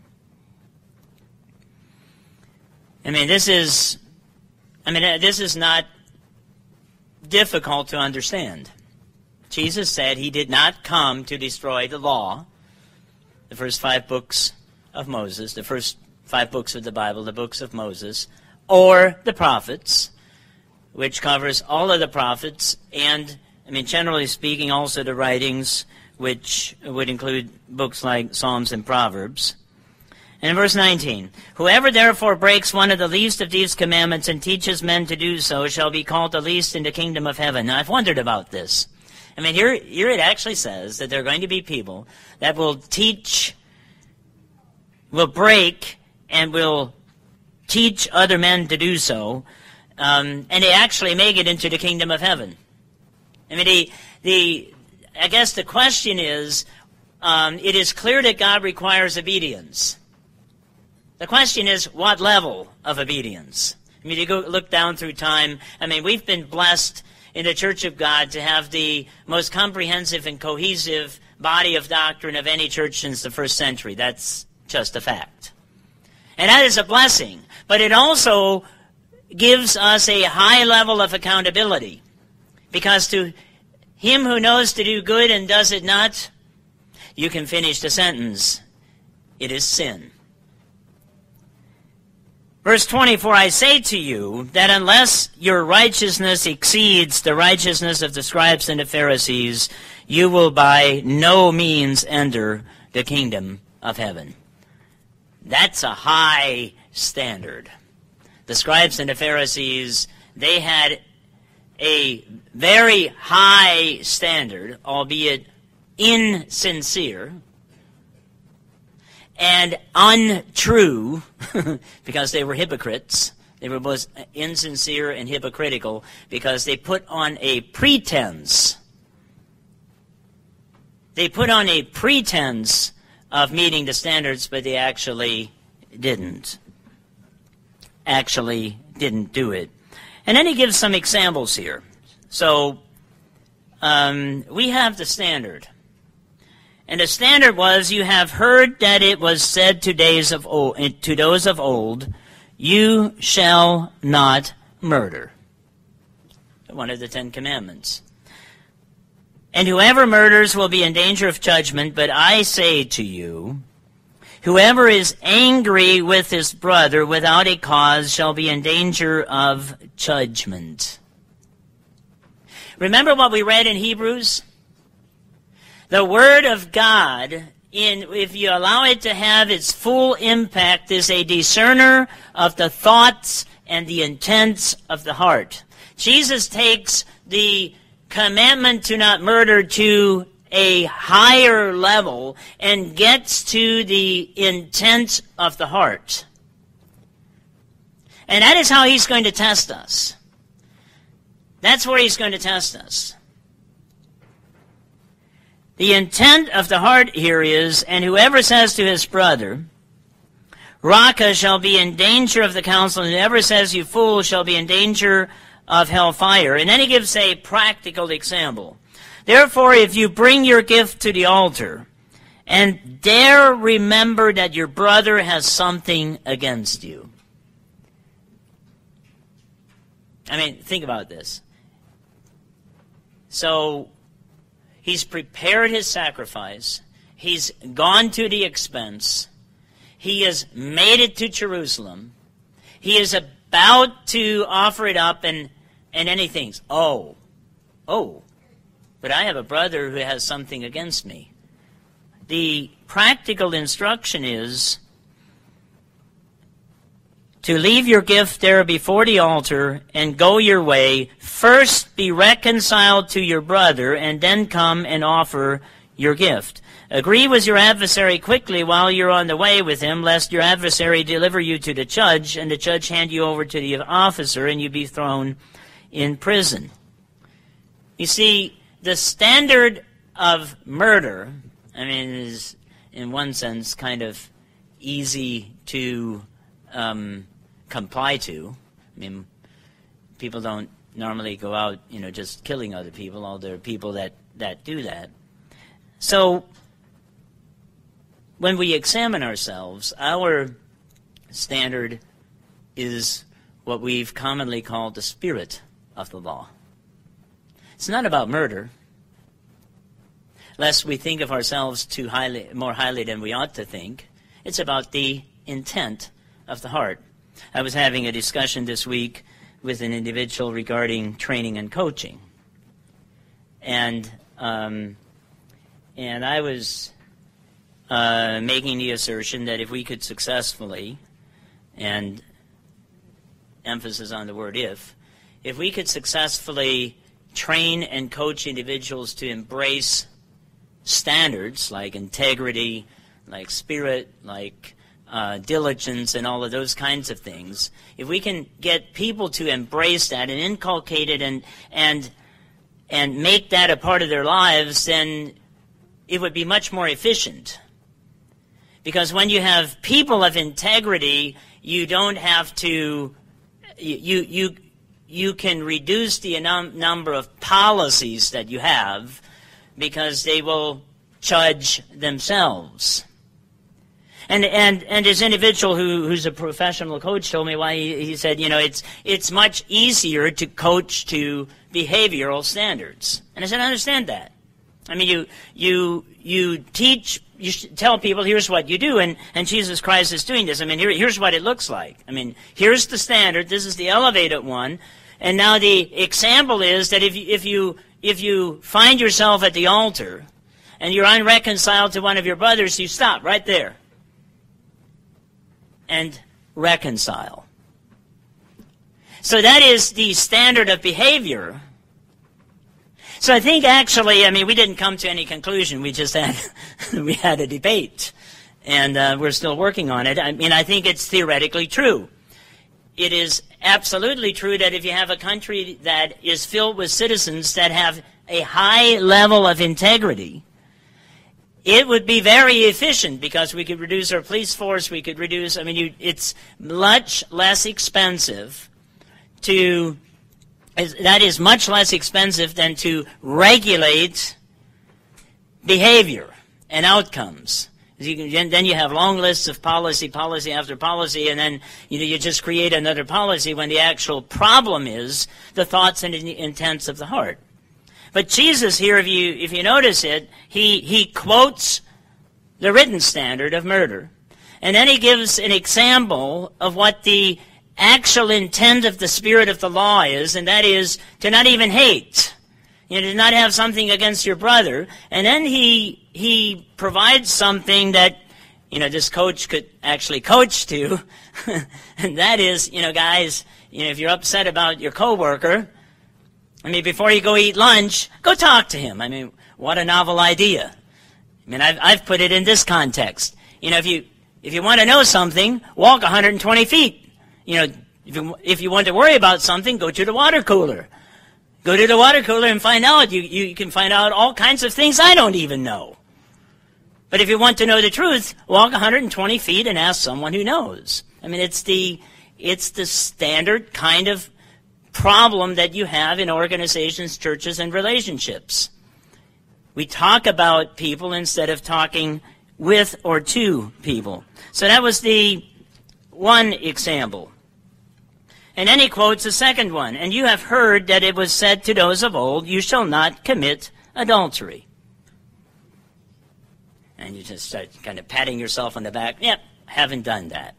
I mean, this is, I mean, this is not difficult to understand. Jesus said he did not come to destroy the law, the first five books of Moses, the first five books of the Bible, the books of Moses, or the prophets, which covers all of the prophets, and, I mean, generally speaking, also the writings, which would include books like Psalms and Proverbs. And in verse nineteen, "Whoever therefore breaks one of the least of these commandments and teaches men to do so shall be called the least in the kingdom of heaven." Now, I've wondered about this. I mean, here, here it actually says that there are going to be people that will teach, will break, and will teach other men to do so, um, and they actually make it into the kingdom of heaven. I mean, the, the I guess the question is, um, it is clear that God requires obedience. The question is, what level of obedience? I mean, you go look down through time. I mean, we've been blessed in the Church of God to have the most comprehensive and cohesive body of doctrine of any church since the first century. That's just a fact. And that is a blessing. But it also gives us a high level of accountability. Because to him who knows to do good and does it not, you can finish the sentence. It is sin. Verse twenty-four, I say to you that unless your righteousness exceeds the righteousness of the scribes and the Pharisees, you will by no means enter the kingdom of heaven. That's a high standard. The scribes and the Pharisees, they had a very high standard, albeit insincere and untrue, because they were hypocrites. They were both insincere and hypocritical because they put on a pretense. They put on a pretense of meeting the standards, but they actually didn't. Actually didn't do it. And then he gives some examples here. So, um, we have the standard. And the standard was, you have heard that it was said to days of old, to those of old, you shall not murder. One of the Ten Commandments. And whoever murders will be in danger of judgment, but I say to you, whoever is angry with his brother without a cause shall be in danger of judgment. Remember what we read in Hebrews? The Word of God, in, if you allow it to have its full impact, is a discerner of the thoughts and the intents of the heart. Jesus takes the commandment to not murder to a higher level and gets to the intent of the heart. And that is how he's going to test us. That's where he's going to test us. The intent of the heart here is, and whoever says to his brother, Raca, shall be in danger of the council, and whoever says, you fool, shall be in danger of hellfire. And then he gives a practical example. Therefore, if you bring your gift to the altar, and dare remember that your brother has something against you. I mean, think about this. So, he's prepared his sacrifice. He's gone to the expense. He has made it to Jerusalem. He is about to offer it up, and, and then he thinks, oh, oh, but I have a brother who has something against me. The practical instruction is to leave your gift there before the altar and go your way. First be reconciled to your brother, and then come and offer your gift. Agree with your adversary quickly while you're on the way with him, lest your adversary deliver you to the judge, and the judge hand you over to the officer, and you be thrown in prison. You see, the standard of murder, I mean, is in one sense kind of easy to um, comply to. I mean, people don't normally go out, you know, just killing other people, although there are people that, that do that. So, when we examine ourselves, our standard is what we've commonly called the spirit of the law. It's not about murder, lest we think of ourselves too highly, more highly than we ought to think. It's about the intent of the heart. I was having a discussion this week with an individual regarding training and coaching. And um, and I was uh, making the assertion that if we could successfully, and emphasis on the word if, if we could successfully train and coach individuals to embrace standards like integrity, like spirit, like uh, diligence, and all of those kinds of things, if we can get people to embrace that and inculcate it and and and make that a part of their lives, then it would be much more efficient. Because when you have people of integrity, you don't have to, you you you can reduce the num- number of policies that you have, because they will judge themselves. And and and his individual who who's a professional coach told me why he, he said, you know, it's it's much easier to coach to behavioral standards. And I said, I understand that. I mean, you you you teach, you tell people here's what you do, and, and Jesus Christ is doing this. I mean, here, here's what it looks like. I mean, here's the standard. This is the elevated one. And now the example is that if you, if you if you find yourself at the altar and you're unreconciled to one of your brothers, you stop right there and reconcile. So that is the standard of behavior. So I think actually, I mean, we didn't come to any conclusion. We just had we had a debate, and uh, we're still working on it. I mean, I think it's theoretically true. It is absolutely true that if you have a country that is filled with citizens that have a high level of integrity, it would be very efficient because we could reduce our police force. We could reduce. I mean, you, it's much less expensive to. That is much less expensive than to regulate behavior and outcomes. You can, then you have long lists of policy, policy after policy, and then you know, you just create another policy when the actual problem is the thoughts and intents of the heart. But Jesus here, if you if you notice it, he he quotes the written standard of murder, and then he gives an example of what the actual intent of the spirit of the law is, and that is to not even hate, you know, to not have something against your brother. And then he he provides something that, you know, this coach could actually coach to, and that is, you know, guys, you know, if you're upset about your coworker, I mean, before you go eat lunch, go talk to him. I mean, what a novel idea. I mean, I've I've put it in this context. You know, if you if you want to know something, walk one hundred twenty feet. You know, if you, if you want to worry about something, go to the water cooler. Go to the water cooler and find out. You, you can find out all kinds of things I don't even know. But if you want to know the truth, walk one hundred twenty feet and ask someone who knows. I mean, it's the, it's the standard kind of problem that you have in organizations, churches, and relationships. We talk about people instead of talking with or to people. So that was the one example. And then he quotes a second one. And you have heard that it was said to those of old, you shall not commit adultery. And you just start kind of patting yourself on the back. Yep, haven't done that.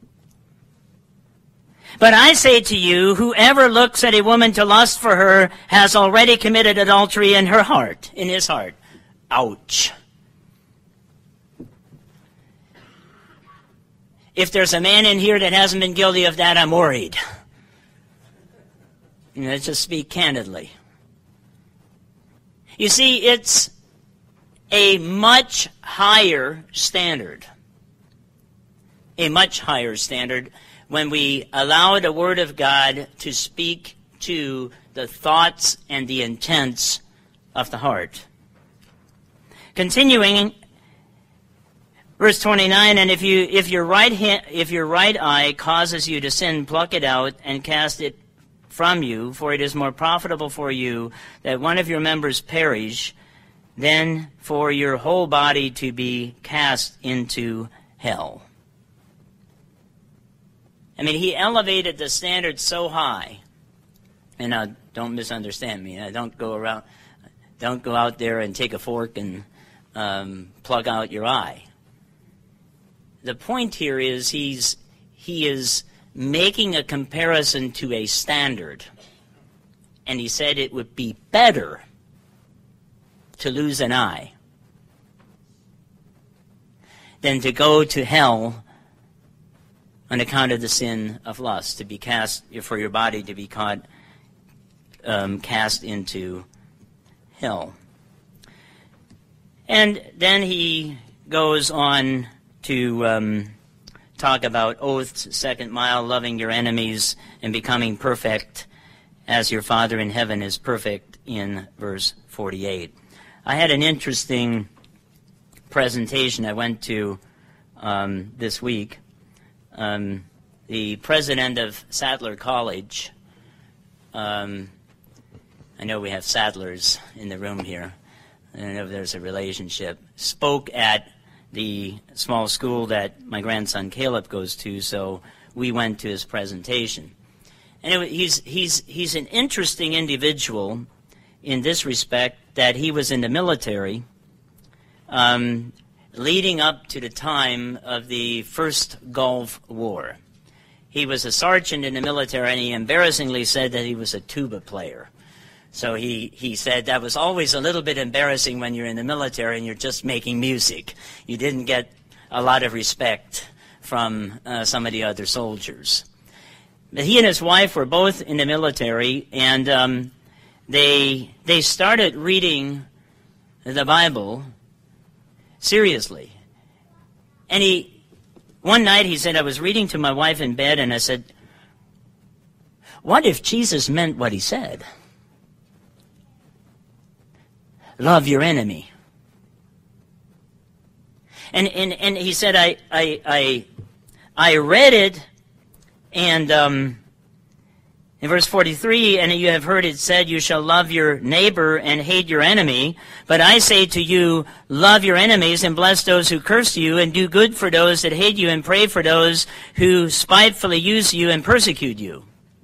But I say to you, whoever looks at a woman to lust for her has already committed adultery in her heart, in his heart. Ouch. If there's a man in here that hasn't been guilty of that, I'm worried. You know, let's just speak candidly. You see, it's a much higher standard. A much higher standard when we allow the Word of God to speak to the thoughts and the intents of the heart. Continuing, verse twenty-nine, and if you if your right hand, if your right eye causes you to sin, pluck it out and cast it from you, for it is more profitable for you that one of your members perish than for your whole body to be cast into hell. I mean, he elevated the standard so high. And now, don't misunderstand me. I don't go around, don't go out there and take a fork and um, plug out your eye. The point here is he's he is making a comparison to a standard. And he said it would be better to lose an eye than to go to hell on account of the sin of lust, to be cast, for your body to be caught, um, cast into hell. And then he goes on to um, talk about oaths, second mile, loving your enemies, and becoming perfect as your Father in heaven is perfect in verse forty-eight. I had an interesting presentation I went to um, this week. Um, the president of Sadler College, um, I know we have Sadlers in the room here, I don't know if there's a relationship, spoke at the small school that my grandson Caleb goes to, so we went to his presentation. And it, he's, he's, he's an interesting individual in this respect, that he was in the military um, leading up to the time of the first Gulf War. He was a sergeant in the military, and he embarrassingly said that he was a tuba player. So he, he said that was always a little bit embarrassing when you're in the military and you're just making music. You didn't get a lot of respect from uh, some of the other soldiers. But he and his wife were both in the military, and um, they they started reading the Bible seriously. And he, one night he said, I was reading to my wife in bed, and I said, what if Jesus meant what he said? Love your enemy. And and, and he said, I, I, I, I read it, and um, in verse forty-three, and you have heard it said, you shall love your neighbor and hate your enemy. But I say to you, love your enemies and bless those who curse you, and do good for those that hate you, and pray for those who spitefully use you and persecute you.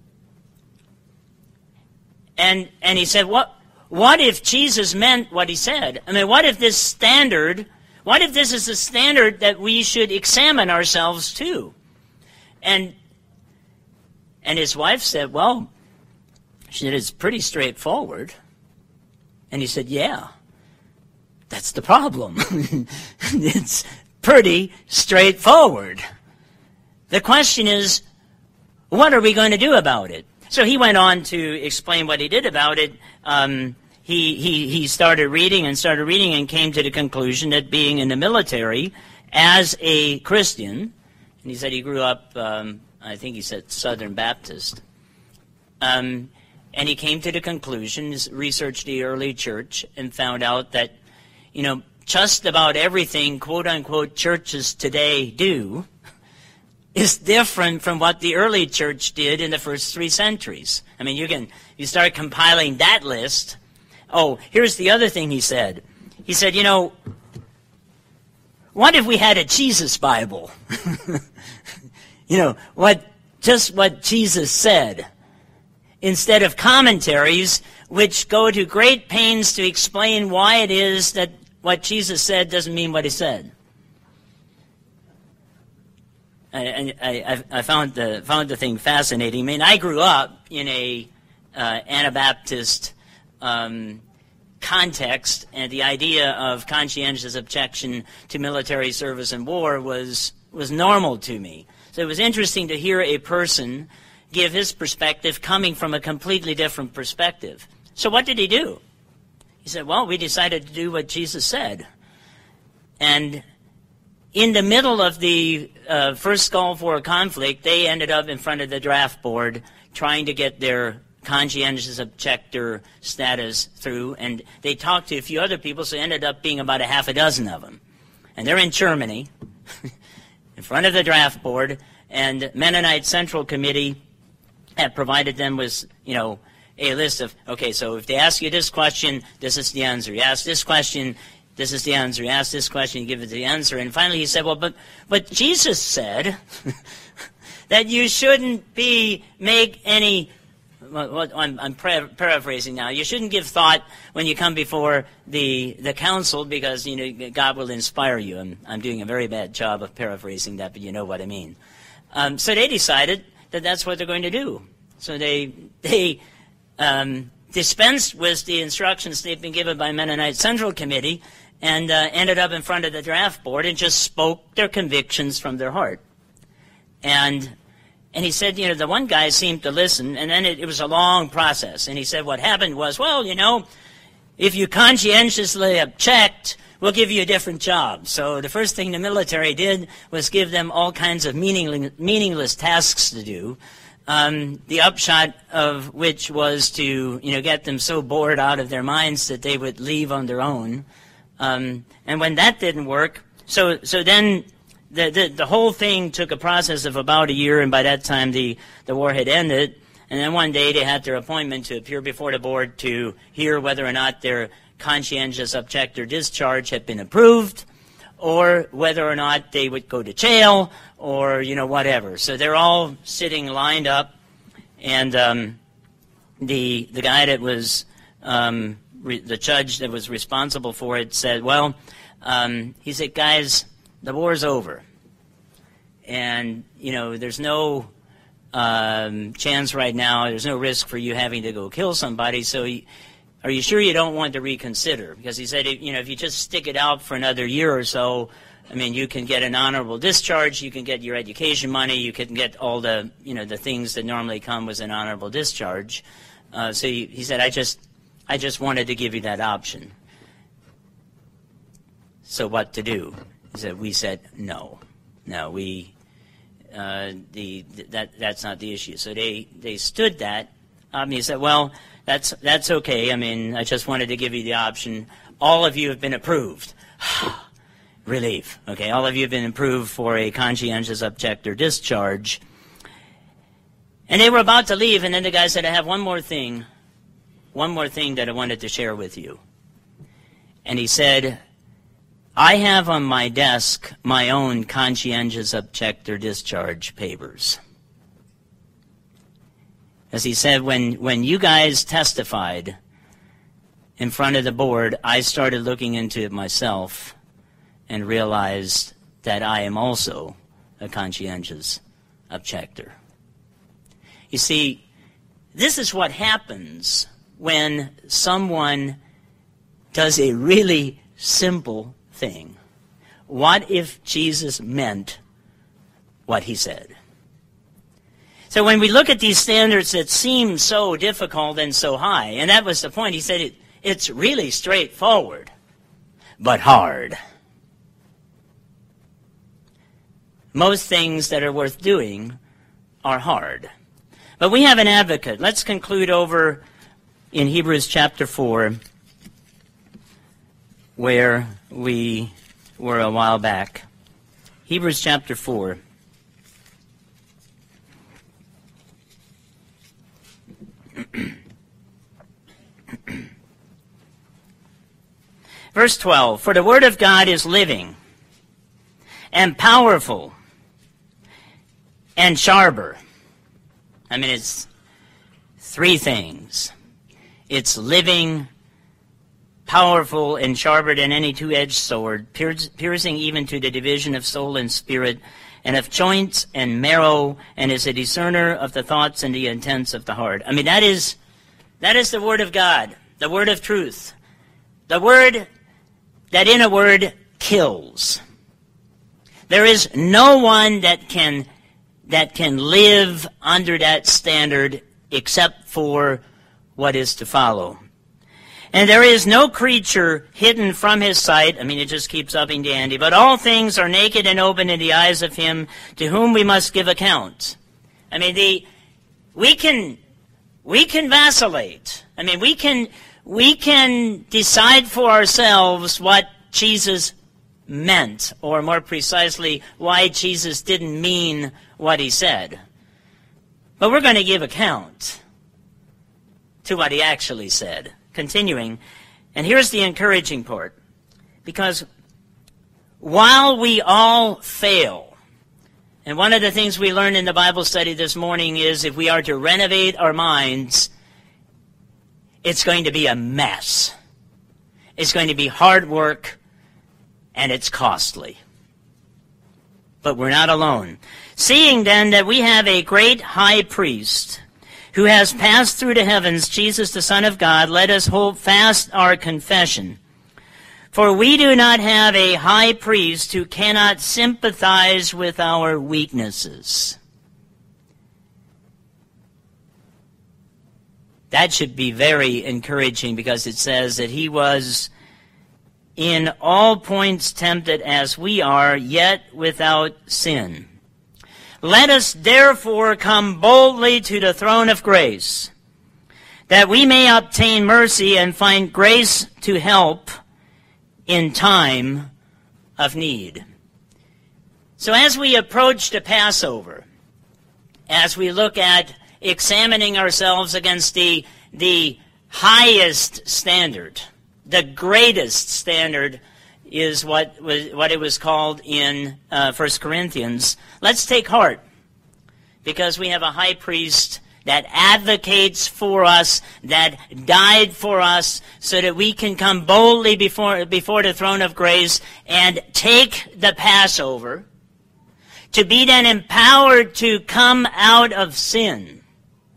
And and he said, what? What if Jesus meant what he said? I mean, what if this standard, what if this is the standard that we should examine ourselves to? And and his wife said, well, she said, it's pretty straightforward. And he said, yeah, that's the problem. It's pretty straightforward. The question is, what are we going to do about it? So he went on to explain what he did about it. Um, he, he, he started reading and started reading and came to the conclusion that being in the military as a Christian, and he said he grew up, um, I think he said Southern Baptist, um, and he came to the conclusion, researched the early church, and found out that, you know, just about everything, quote-unquote, churches today do is different from what the early church did in the first three centuries. I mean, you can, you start compiling that list. Oh, here's the other thing he said. He said, you know, what if we had a Jesus Bible? You know, what, just what Jesus said, instead of commentaries which go to great pains to explain why it is that what Jesus said doesn't mean what he said. I, I, I found the found the thing fascinating. I mean, I grew up in a uh, Anabaptist um, context, and the idea of conscientious objection to military service and war was was normal to me. So it was interesting to hear a person give his perspective coming from a completely different perspective. So what did he do? He said, well, we decided to do what Jesus said. And in the middle of the uh, first Gulf War conflict, they ended up in front of the draft board trying to get their conscientious objector status through, and they talked to a few other people, so it ended up being about a half a dozen of them. And they're in Germany, in front of the draft board, and Mennonite Central Committee had provided them with, you know, a list of, okay, so if they ask you this question, this is the answer. You ask this question, this is the answer. You ask this question, you give it the answer. And finally he said, well, but but Jesus said that you shouldn't be, make any, well, I'm, I'm para- paraphrasing now, you shouldn't give thought when you come before the the council because, you know, God will inspire you. I'm, I'm doing a very bad job of paraphrasing that, but you know what I mean. Um, so they decided that that's what they're going to do. So they, they um, dispensed with the instructions they'd been given by Mennonite Central Committee, and uh, ended up in front of the draft board and just spoke their convictions from their heart. And and he said, you know, the one guy seemed to listen, and then it, it was a long process. And he said what happened was, well, you know, if you conscientiously object, we'll give you a different job. So the first thing the military did was give them all kinds of meaningless, meaningless tasks to do, um, the upshot of which was to, you know, get them so bored out of their minds that they would leave on their own. Um, and when that didn't work, so so then the, the the whole thing took a process of about a year, and by that time the, the war had ended. And then one day they had their appointment to appear before the board to hear whether or not their conscientious objector discharge had been approved, or whether or not they would go to jail, or, you know, whatever. So they're all sitting lined up, and um, the the guy that was, um, re- the judge that was responsible for it said, well, um, he said, guys, the war's over. And, you know, there's no um, chance right now, there's no risk for you having to go kill somebody, so he, are you sure you don't want to reconsider? Because he said, you know, if you just stick it out for another year or so, I mean, you can get an honorable discharge, you can get your education money, you can get all the, you know, the things that normally come with an honorable discharge. Uh, so he, he said, I just, I just wanted to give you that option. So what to do? He said, we said, no, no, we, uh, the, that, that's not the issue. So they, they stood that. Um, he said, well, that's, that's okay. I mean, I just wanted to give you the option. All of you have been approved. Relief. Okay, all of you have been approved for a conscientious objector discharge. And they were about to leave, and then the guy said, I have one more thing, one more thing that I wanted to share with you. And he said, I have on my desk my own conscientious objector discharge papers. As he said, when, when you guys testified in front of the board, I started looking into it myself and realized that I am also a conscientious objector. You see, this is what happens when someone does a really simple thing. What if Jesus meant what he said? So when we look at these standards that seem so difficult and so high, and that was the point, he said it, it's really straightforward, but hard. Most things that are worth doing are hard. But we have an advocate. Let's conclude over in Hebrews chapter four, where we were a while back. Hebrews chapter four. Verse twelve, for the word of God is living and powerful and sharper. I mean, it's three things. It's living, powerful, and sharper than any two-edged sword, piercing even to the division of soul and spirit, and of joints and marrow, and is a discerner of the thoughts and the intents of the heart. I mean, that is, that is the word of God, the word of truth, the word that in a word kills. There is no one that can that can live under that standard except for what is to follow. And there is no creature hidden from his sight. I mean, it just keeps upping the ante. But all things are naked and open in the eyes of him to whom we must give account. I mean, the we can we can vacillate. I mean, we can we can decide for ourselves what Jesus meant, or more precisely, why Jesus didn't mean what he said. But we're going to give account to what he actually said. Continuing, and here's the encouraging part, because while we all fail, and one of the things we learned in the Bible study this morning is if we are to renovate our minds, it's going to be a mess. It's going to be hard work, and it's costly. But we're not alone. Seeing then that we have a great high priest who has passed through the heavens, Jesus the Son of God, let us hold fast our confession. For we do not have a high priest who cannot sympathize with our weaknesses. That should be very encouraging, because it says that he was in all points tempted as we are, yet without sin. Let us therefore come boldly to the throne of grace, that we may obtain mercy and find grace to help in time of need. So as we approach the Passover, as we look at examining ourselves against the, the highest standard, the greatest standard is what was what it was called in uh, First Corinthians. Let's take heart, because we have a high priest that advocates for us, that died for us, so that we can come boldly before before the throne of grace and take the Passover, to be then empowered to come out of sin.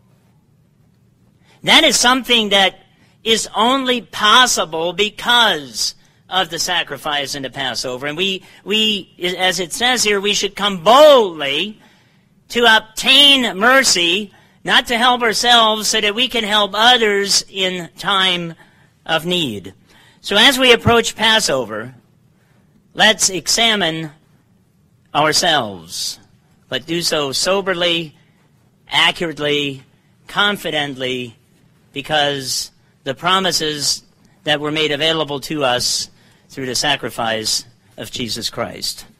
That is something that is only possible because of the sacrifice in the Passover. And we, we, as it says here, we should come boldly to obtain mercy, not to help ourselves, so that we can help others in time of need. So as we approach Passover, let's examine ourselves, but do so soberly, accurately, confidently, because the promises that were made available to us through the sacrifice of Jesus Christ.